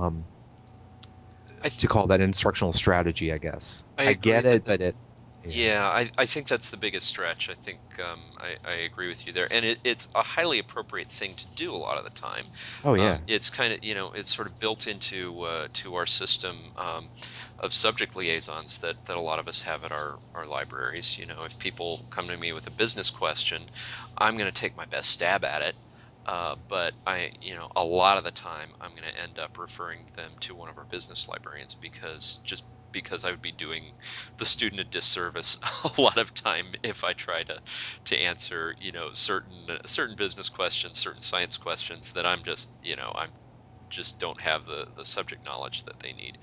[SPEAKER 6] to call that instructional strategy, I guess. I get it, but it.
[SPEAKER 4] Yeah, I think that's the biggest stretch. I think I agree with you there, and it's a highly appropriate thing to do a lot of the time.
[SPEAKER 6] Oh yeah,
[SPEAKER 4] it's kind of it's sort of built into to our system of subject liaisons that a lot of us have at our libraries. If people come to me with a business question, I'm going to take my best stab at it. But a lot of the time I'm going to end up referring them to one of our business librarians because I would be doing the student a disservice a lot of time if I try to answer certain business questions, certain science questions that I'm just don't have the subject knowledge that they need.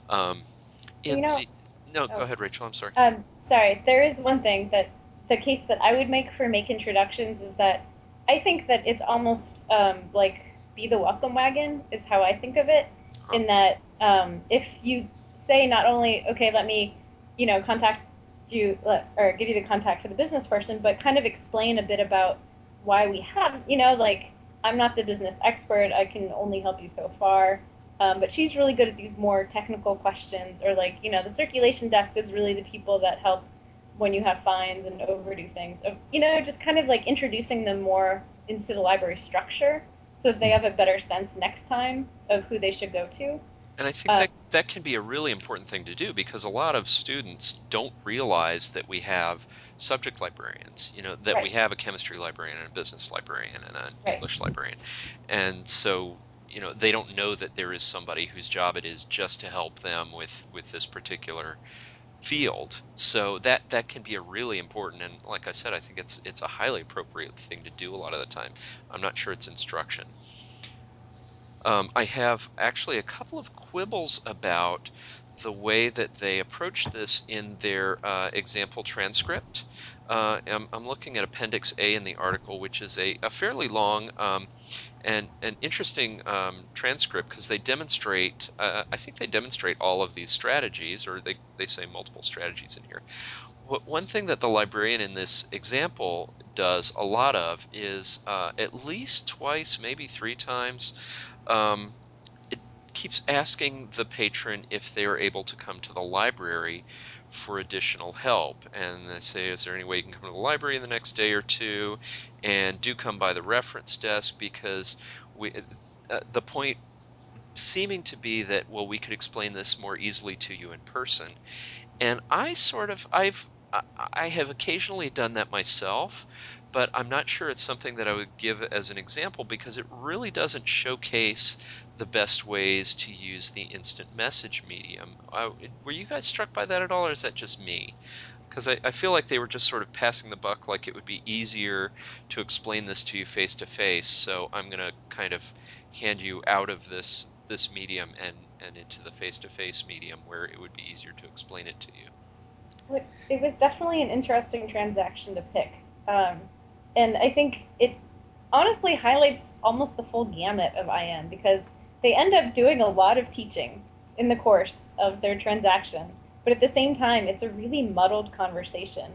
[SPEAKER 4] Go ahead, Rachel. I'm sorry.
[SPEAKER 5] Sorry, there is one thing that the case that I would make for make introductions is that I think that it's almost like be the welcome wagon is how I think of it. In that if you say not only, okay, let me, contact you or give you the contact for the business person, but kind of explain a bit about why we have, like, I'm not the business expert. I can only help you so far. But she's really good at these more technical questions, or like, the circulation desk is really the people that help when you have fines and overdue things. Just kind of like introducing them more into the library structure so that they have a better sense next time of who they should go to.
[SPEAKER 4] And I think that can be a really important thing to do, because a lot of students don't realize that we have subject librarians, that
[SPEAKER 5] Right.
[SPEAKER 4] we have a chemistry librarian and a business librarian and an
[SPEAKER 5] Right.
[SPEAKER 4] English librarian. And so, they don't know that there is somebody whose job it is just to help them with this particular field. So that can be a really important, and like I said, I think it's a highly appropriate thing to do a lot of the time. I'm not sure it's instruction. I have actually a couple of quibbles about the way that they approach this in their example transcript. I'm looking at Appendix A in the article, which is a fairly long and an interesting transcript, because they demonstrate, I think they demonstrate all of these strategies, or they say multiple strategies in here. One thing that the librarian in this example does a lot of is at least twice, maybe three times, um, it keeps asking the patron if they are able to come to the library for additional help. And they say, is there any way you can come to the library in the next day or two? And do come by the reference desk, because the point seeming to be that, well, we could explain this more easily to you in person. And I have occasionally done that myself, but I'm not sure it's something that I would give as an example, because it really doesn't showcase the best ways to use the instant message medium. Were you guys struck by that at all, or is that just me? Because I feel like they were just sort of passing the buck, like it would be easier to explain this to you face to face, so I'm going to kind of hand you out of this medium and into the face to face medium, where it would be easier to explain it to you.
[SPEAKER 5] It was definitely an interesting transaction to pick. And I think it honestly highlights almost the full gamut of IM, because they end up doing a lot of teaching in the course of their transaction. But at the same time, it's a really muddled conversation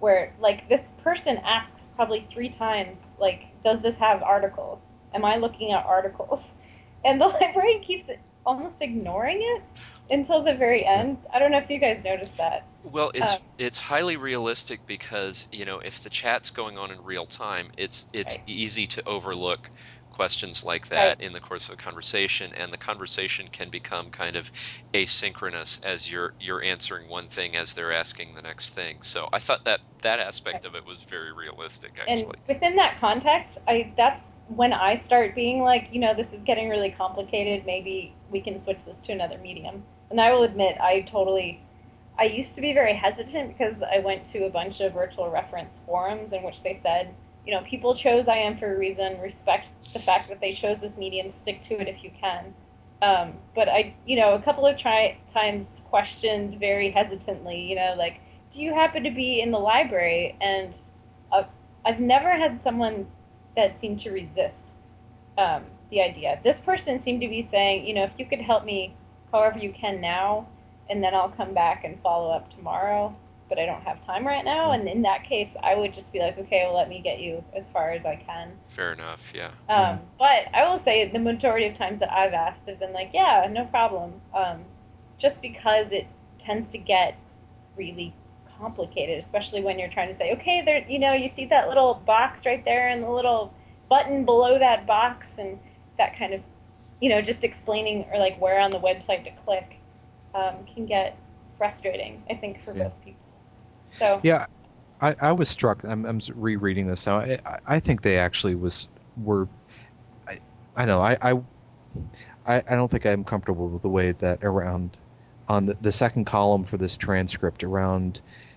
[SPEAKER 5] where like this person asks probably 3 times, like, does this have articles? Am I looking at articles? And the librarian keeps almost ignoring it until the very end. I don't know if you guys noticed that.
[SPEAKER 4] Well,
[SPEAKER 5] Um,
[SPEAKER 4] it's highly realistic because, if the chat's going on in real time, it's
[SPEAKER 5] right,
[SPEAKER 4] easy to overlook questions like
[SPEAKER 5] right.
[SPEAKER 4] that in the course of a conversation, and the conversation can become kind of asynchronous as you're answering one thing as they're asking the next thing. So I thought that aspect
[SPEAKER 5] Right.
[SPEAKER 4] of it was very realistic,
[SPEAKER 5] And
[SPEAKER 4] actually.
[SPEAKER 5] within that context, that's when I start being like, this is getting really complicated. Maybe we can switch this to another medium. And I will admit, I used to be very hesitant because I went to a bunch of virtual reference forums in which they said, people chose IM for a reason. Respect the fact that they chose this medium. Stick to it if you can. But I, a couple of times questioned very hesitantly, like, do you happen to be in the library? And uh, I've never had someone that seemed to resist the idea. This person seemed to be saying, if you could help me however you can now, and then I'll come back and follow up tomorrow, but I don't have time right now. And in that case, I would just be like, okay, well, let me get you as far as I can.
[SPEAKER 4] Fair enough, yeah.
[SPEAKER 5] But I will say the majority of times that I've asked, they've been like, yeah, no problem. Just because it tends to get really complicated, especially when you're trying to say, okay, there, you see that little box right there and the little button below that box and that kind of, just explaining or like where on the website to click can get frustrating, I think, for
[SPEAKER 6] Yeah.
[SPEAKER 5] both people. So
[SPEAKER 6] Yeah, I was struck. I'm rereading this now. I think they actually were. I know. I don't think I'm comfortable with the way that around on the second column for this transcript around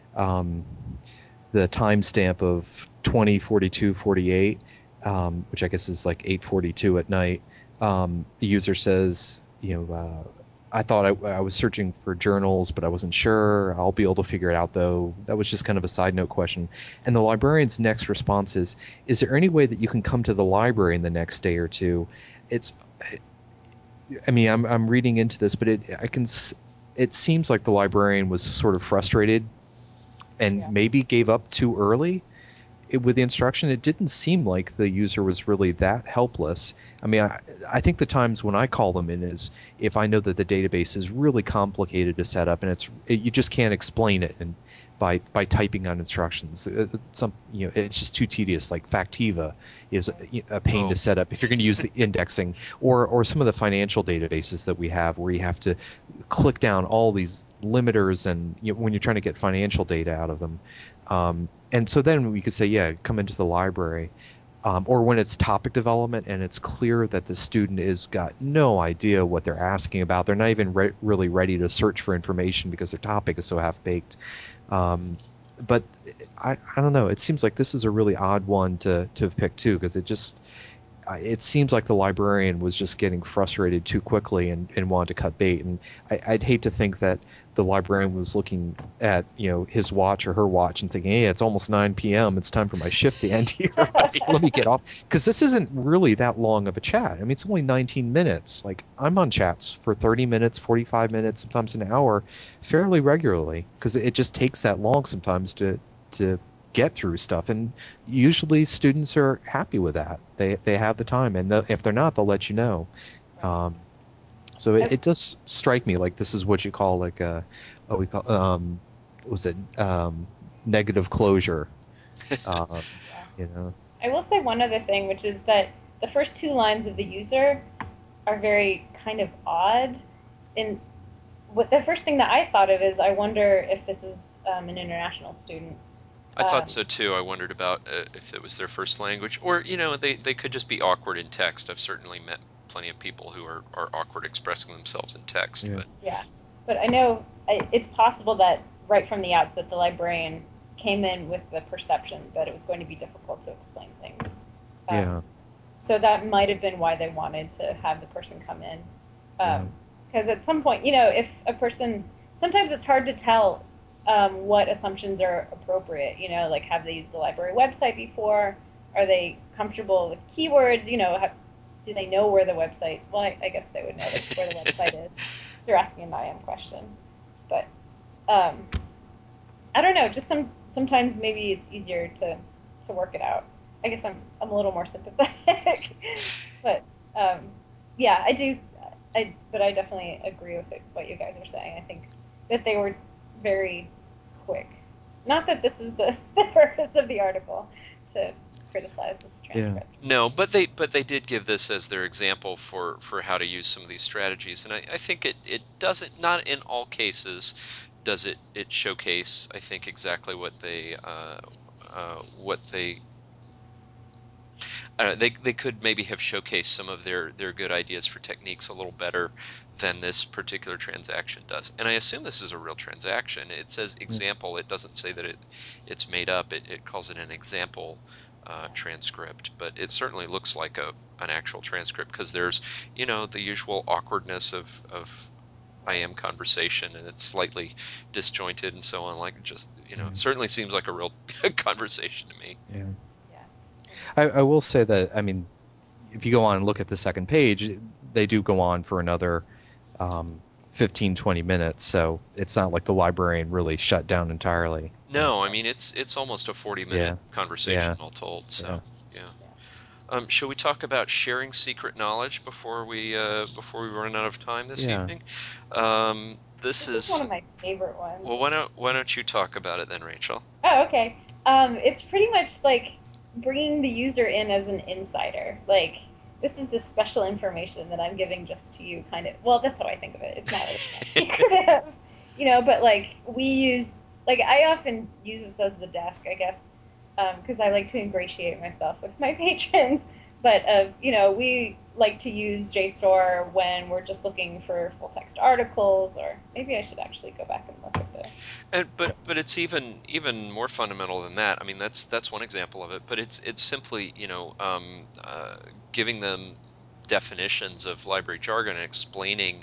[SPEAKER 6] the timestamp of 20:42:48, which I guess is like 8:42 at night. The user says, I thought I was searching for journals, but I wasn't sure. I'll be able to figure it out, though. That was just kind of a side note question. And the librarian's next response is there any way that you can come to the library in the next day or two? I'm reading into this, but it seems like the librarian was sort of frustrated and maybe gave up too early with the instruction. It didn't seem like the user was really that helpless. I think the times when I call them in is if I know that the database is really complicated to set up and you just can't explain it and by typing on instructions. It's just too tedious. Like Factiva is a pain to set up if you're going to use the indexing or some of the financial databases that we have where you have to click down all these limiters and when you're trying to get financial data out of them. And so then we could say, yeah, come into the library. Or when it's topic development and it's clear that the student has got no idea what they're asking about. They're not even really ready to search for information because their topic is so half-baked. But I don't know. It seems like this is a really odd one to have picked, too, because it seems like the librarian was just getting frustrated too quickly and wanted to cut bait. And I'd hate to think that the librarian was looking at his watch or her watch and thinking, hey, it's almost 9 p.m. It's time for my shift to end here. Let me get off. Because this isn't really that long of a chat. It's only 19 minutes. Like, I'm on chats for 30 minutes, 45 minutes, sometimes an hour fairly regularly because it just takes that long sometimes to get through stuff, and usually students are happy with that. They have the time, and if they're not, they'll let you know. So it does strike me like this is what you call like negative closure.
[SPEAKER 5] Yeah.
[SPEAKER 6] You know.
[SPEAKER 5] I will say one other thing, which is that the first 2 lines of the user are very kind of odd. And what the first thing that I thought of is, I wonder if this is an international student.
[SPEAKER 4] I thought
[SPEAKER 5] Um,
[SPEAKER 4] so too. I wondered about if it was their first language, or they could just be awkward in text. I've certainly met plenty of people who are awkward expressing themselves in text.
[SPEAKER 6] Yeah.
[SPEAKER 4] But
[SPEAKER 5] yeah, but I know it's possible that right from the outset the librarian came in with the perception that it was going to be difficult to explain things. Um,
[SPEAKER 6] Yeah.
[SPEAKER 5] so that might have been why they wanted to have the person come in.
[SPEAKER 6] Yeah.
[SPEAKER 5] Because at some point, if a person, sometimes it's hard to tell what assumptions are appropriate. Like, have they used the library website before? Are they comfortable with keywords? Do they know where the website? Well, I guess they would know where the website is. They're asking an IM question, but I don't know. Just sometimes maybe it's easier to work it out. I guess I'm a little more sympathetic, but yeah, I do. But I definitely agree with what you guys are saying. I think that they were very quick. Not that this is the purpose of the article to criticize this
[SPEAKER 6] Yeah.
[SPEAKER 5] transcript.
[SPEAKER 4] No, but they did give this as their example for how to use some of these strategies, and I think it doesn't, not in all cases does it showcase, I think, exactly what they could maybe have showcased some of their good ideas for techniques a little better than this particular transaction does. And I assume this is a real transaction. It says example. It doesn't say that it's made up. It calls it an example transcript, but it certainly looks like an actual transcript because there's the usual awkwardness of IM conversation, and it's slightly disjointed and so on. Like just certainly seems like a real conversation to me.
[SPEAKER 6] Yeah.
[SPEAKER 5] Yeah.
[SPEAKER 6] I will say that, I mean, if you go on and look at the second page, they do go on for another 15, 20 minutes. So it's not like the librarian really shut down entirely.
[SPEAKER 4] No, I mean it's almost a 40-minute
[SPEAKER 6] Yeah.
[SPEAKER 4] conversation
[SPEAKER 6] Yeah.
[SPEAKER 4] all told.
[SPEAKER 6] Yeah.
[SPEAKER 4] So yeah.
[SPEAKER 5] Yeah.
[SPEAKER 4] Shall we talk about sharing secret knowledge before we run out of time this
[SPEAKER 6] Yeah.
[SPEAKER 4] evening? This
[SPEAKER 5] This is one
[SPEAKER 4] is
[SPEAKER 5] of my favorite ones.
[SPEAKER 4] well. Why don't you talk about it then, Rachel?
[SPEAKER 5] Oh, okay. It's pretty much like bringing the user in as an insider. Like, this is the special information that I'm giving just to you, kind of. Well, that's how I think of it. It's not secretive, but like, I often use this as the desk, I guess, because I like to ingratiate myself with my patrons. But, we like to use JSTOR when we're just looking for full text articles, or maybe I should actually go back and look at the.
[SPEAKER 4] But it's even more fundamental than that. I mean, that's one example of it. But it's simply giving them definitions of library jargon and explaining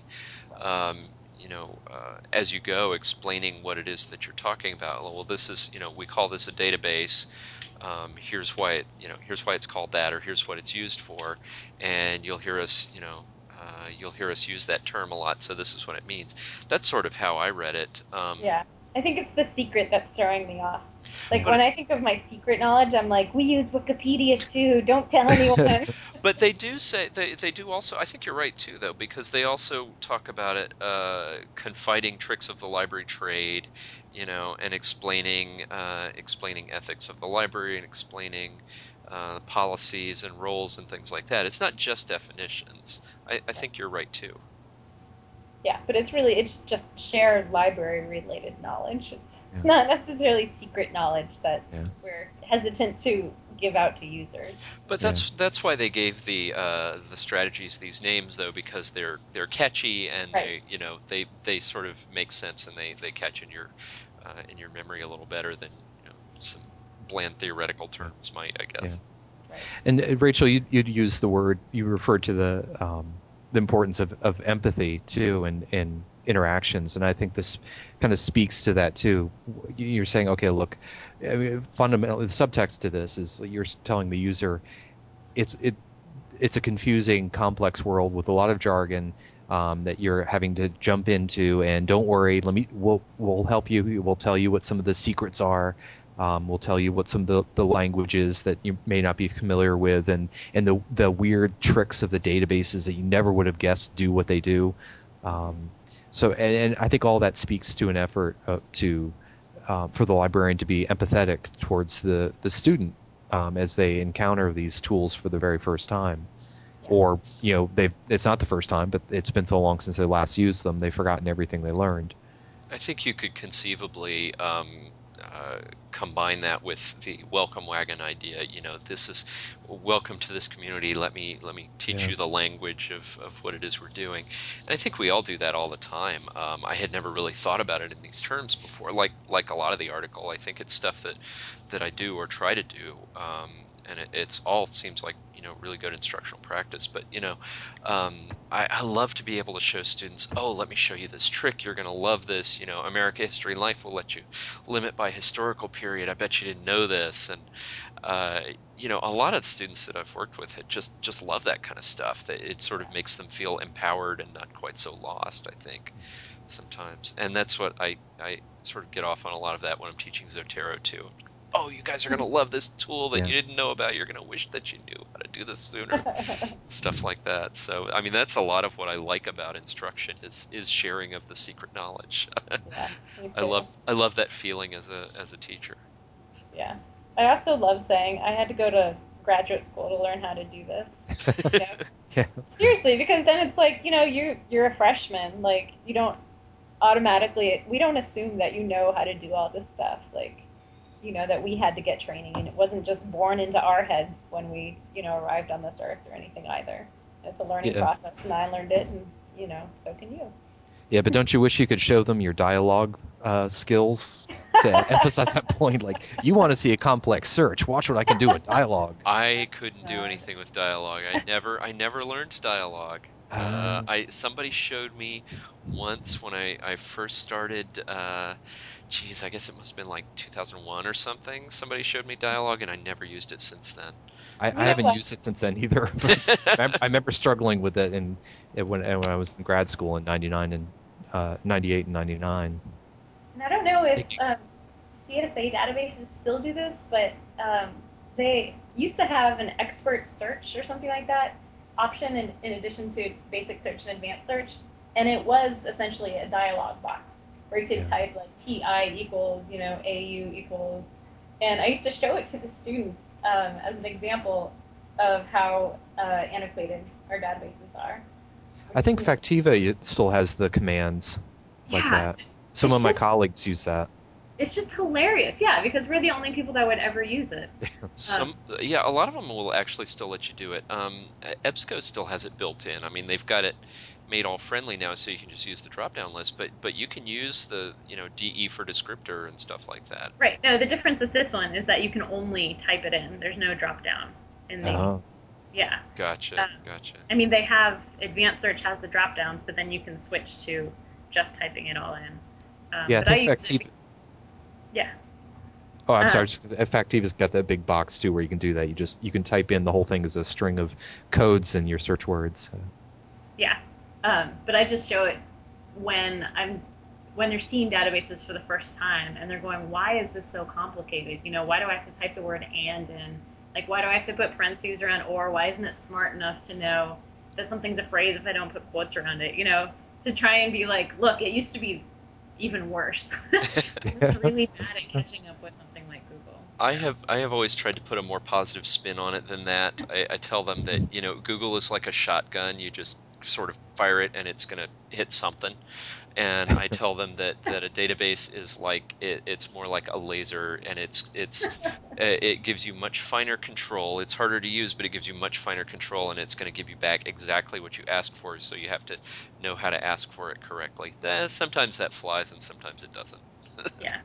[SPEAKER 4] as you go, explaining what it is that you're talking about. Well, this is we call this a database. Here's why here's why it's called that, or here's what it's used for, and you'll hear us you'll hear us use that term a lot. So this is what it means. That's sort of how I read it.
[SPEAKER 5] Yeah. I think it's the secret that's throwing me off. Like
[SPEAKER 4] But
[SPEAKER 5] when I think of my secret knowledge, I'm like, we use Wikipedia too. Don't tell anyone.
[SPEAKER 4] But they do say they do also. I think you're right too, though, because they also talk about it confiding tricks of the library trade, and explaining ethics of the library and explaining policies and roles and things like that. It's not just definitions. I think you're right too.
[SPEAKER 5] Yeah, but it's just shared library related knowledge. It's
[SPEAKER 6] Yeah.
[SPEAKER 5] not necessarily secret knowledge that
[SPEAKER 6] Yeah.
[SPEAKER 5] we're hesitant to give out to users.
[SPEAKER 4] But
[SPEAKER 6] Yeah.
[SPEAKER 4] that's why they gave the strategies these names, though, because they're catchy and
[SPEAKER 5] Right.
[SPEAKER 4] they sort of make sense, and they catch in your memory a little better than some bland theoretical terms might, I
[SPEAKER 6] Yeah.
[SPEAKER 4] guess.
[SPEAKER 5] Right.
[SPEAKER 6] And Rachel, you'd use the word, you referred to the importance of empathy too, and interactions, and I think this kind of speaks to that too. You're saying, okay, look, I mean, fundamentally, the subtext to this is that you're telling the user it's it it's a confusing, complex world with a lot of jargon that you're having to jump into. And don't worry, we'll help you. We'll tell you what some of the secrets are. We'll tell you what some of the languages that you may not be familiar with, and the weird tricks of the databases that you never would have guessed do what they do. And I think all that speaks to an effort to for the librarian to be empathetic towards the student as they encounter these tools for the very first time.
[SPEAKER 5] Yeah.
[SPEAKER 6] Or it's not the first time, but it's been so long since they last used them, they've forgotten everything they learned.
[SPEAKER 4] I think you could conceivably combine that with the welcome wagon idea. This is welcome to this community. Let me teach
[SPEAKER 6] Yeah.
[SPEAKER 4] you the language of what it is we're doing. And I think we all do that all the time. I had never really thought about it in these terms before. Like a lot of the article, I think it's stuff that I do or try to do, and it's all seems like really good instructional practice. But I love to be able to show students, oh, let me show you this trick. You're going to love this. America History and Life will let you limit by historical period. I bet you didn't know this. And, a lot of students that I've worked with had just love that kind of stuff. That it sort of makes them feel empowered and not quite so lost, I think. sometimes. And that's what I sort of get off on a lot of that when I'm teaching Zotero too. Oh, you guys are going to love this tool that
[SPEAKER 6] Yeah.
[SPEAKER 4] you didn't know about. You're going to wish that you knew how to do this sooner. Stuff like that. So, I mean, that's a lot of what I like about instruction is sharing of the secret knowledge.
[SPEAKER 5] Yeah, me
[SPEAKER 4] I
[SPEAKER 5] too.
[SPEAKER 4] love that feeling as a teacher.
[SPEAKER 5] Yeah. I also love saying I had to go to graduate school to learn how to do this. You know?
[SPEAKER 6] Yeah.
[SPEAKER 5] Seriously, because then it's like, you're a freshman. Like, you don't automatically, we don't assume that you know how to do all this stuff. Like, that we had to get training, and it wasn't just born into our heads when we, arrived on this earth or anything either. It's a learning
[SPEAKER 6] Yeah.
[SPEAKER 5] process, and I learned it, and, so can you.
[SPEAKER 6] Yeah, but don't you wish you could show them your dialogue skills to emphasize that point? Like, you want to see a complex search? Watch what I can do with dialogue.
[SPEAKER 4] I couldn't do
[SPEAKER 5] Uh,
[SPEAKER 4] anything with dialogue. I never learned dialogue. Somebody showed me once when I first started. Geez, I guess it must have been like 2001 or something. Somebody showed me dialogue, and I never used it since then.
[SPEAKER 6] I
[SPEAKER 5] you know
[SPEAKER 6] haven't
[SPEAKER 5] what?
[SPEAKER 6] used it since then either. I remember struggling with it when I was in grad school in '99 and '98 and '99.
[SPEAKER 5] And I don't know if
[SPEAKER 6] Thinking,
[SPEAKER 5] CSA databases still do this, but they used to have an expert search or something like that option in addition to basic search and advanced search. And it was essentially a dialog box where you could
[SPEAKER 6] yeah.
[SPEAKER 5] type like TI equals, AU equals. And I used to show it to the students as an example of how antiquated our databases are.
[SPEAKER 6] I
[SPEAKER 5] Which
[SPEAKER 6] think
[SPEAKER 5] is,
[SPEAKER 6] Factiva still has the commands like
[SPEAKER 5] yeah,
[SPEAKER 6] that. Some
[SPEAKER 5] it's
[SPEAKER 6] of my
[SPEAKER 5] just
[SPEAKER 6] colleagues use that.
[SPEAKER 5] it's just hilarious. Yeah, because we're the only people that would ever use it. Um,
[SPEAKER 4] Yeah, a lot of them will actually still let you do it. EBSCO still has it built in. I mean, they've got it made all friendly now, so you can just use the drop-down list. But you can use the DE for descriptor and stuff like that.
[SPEAKER 5] right. No, the difference with this one is that you can only type it in. There's no drop down. And
[SPEAKER 6] Oh,
[SPEAKER 5] yeah.
[SPEAKER 4] Gotcha,
[SPEAKER 5] Um,
[SPEAKER 4] gotcha.
[SPEAKER 5] I mean, they have advanced search has the drop downs, but then you can switch to just typing it all in.
[SPEAKER 6] yeah. I
[SPEAKER 5] But I
[SPEAKER 6] think
[SPEAKER 5] use it.
[SPEAKER 6] Factiva.
[SPEAKER 5] Yeah.
[SPEAKER 6] Oh, I'm
[SPEAKER 5] Um,
[SPEAKER 6] sorry. Factiva's got that big box too, where you can do that. You can type in the whole thing as a string of codes and your search words.
[SPEAKER 5] yeah. But I just show it when they're seeing databases for the first time and they're going, why is this so complicated? Why do I have to type the word and in? Like, why do I have to put parentheses around or? Why isn't it smart enough to know that something's a phrase if I don't put quotes around it? To try and be like, look, it used to be even worse. I'm just really bad at catching up with something like Google.
[SPEAKER 4] I have always tried to put a more positive spin on it than that. I tell them that Google is like a shotgun. You just sort of fire it and it's going to hit something. And I tell them that a database is like it's more like a laser, and it gives you much finer control. It's harder to use, but it gives you much finer control, and it's going to give you back exactly what you asked for. So you have to know how to ask for it correctly. Sometimes that flies, and sometimes it doesn't.
[SPEAKER 5] Yeah.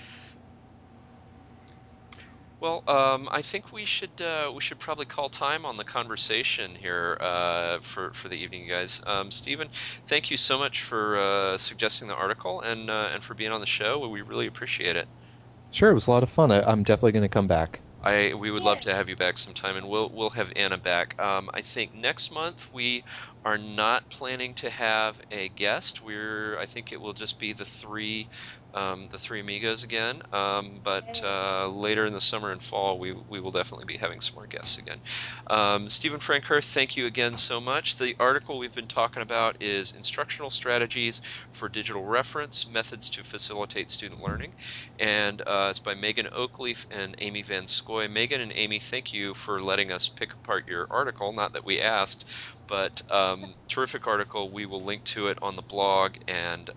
[SPEAKER 4] Well, I think we should probably call time on the conversation here for the evening, guys. Stephen, thank you so much for suggesting the article and for being on the show. We really appreciate it.
[SPEAKER 6] Sure, it was a lot of fun. I'm definitely going to come back.
[SPEAKER 4] We would love to have you back sometime, and we'll have Anna back. I think next month we are not planning to have a guest. I think it will just be the three amigos again. But later in the summer and fall, we will definitely be having some more guests again. Stephen Franker, thank you again so much. The article we've been talking about is Instructional Strategies for Digital Reference: Methods to Facilitate Student Learning, and it's by Megan Oakleaf and Amy Van Scoy. Megan and Amy, thank you for letting us pick apart your article. Not that we asked, but terrific article. We will link to it on the blog, and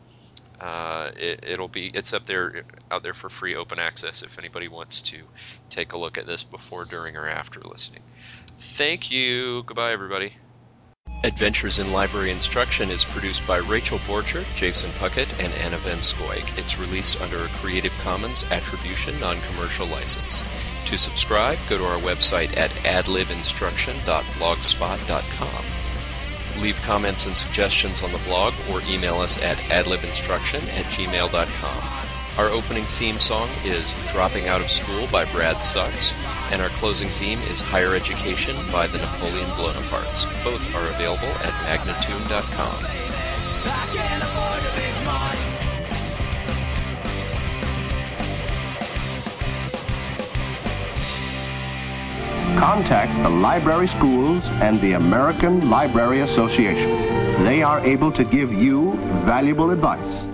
[SPEAKER 4] it's up there out there for free open access if anybody wants to take a look at this before, during, or after listening. Thank you. Goodbye, everybody. Adventures in Library Instruction is produced by Rachel Borcher, Jason Puckett, and Anna Van Scoig. It's released under a Creative Commons Attribution Non-Commercial License. To subscribe, go to our website at adlibinstruction.blogspot.com. Leave comments and suggestions on the blog or email us at adlibinstruction@gmail.com. Our opening theme song is Dropping Out of School by Brad Sucks, and our closing theme is Higher Education by the Napoleon Bonapartes. Both are available at magnatune.com.
[SPEAKER 3] contact the library schools and the American Library Association. They are able to give you valuable advice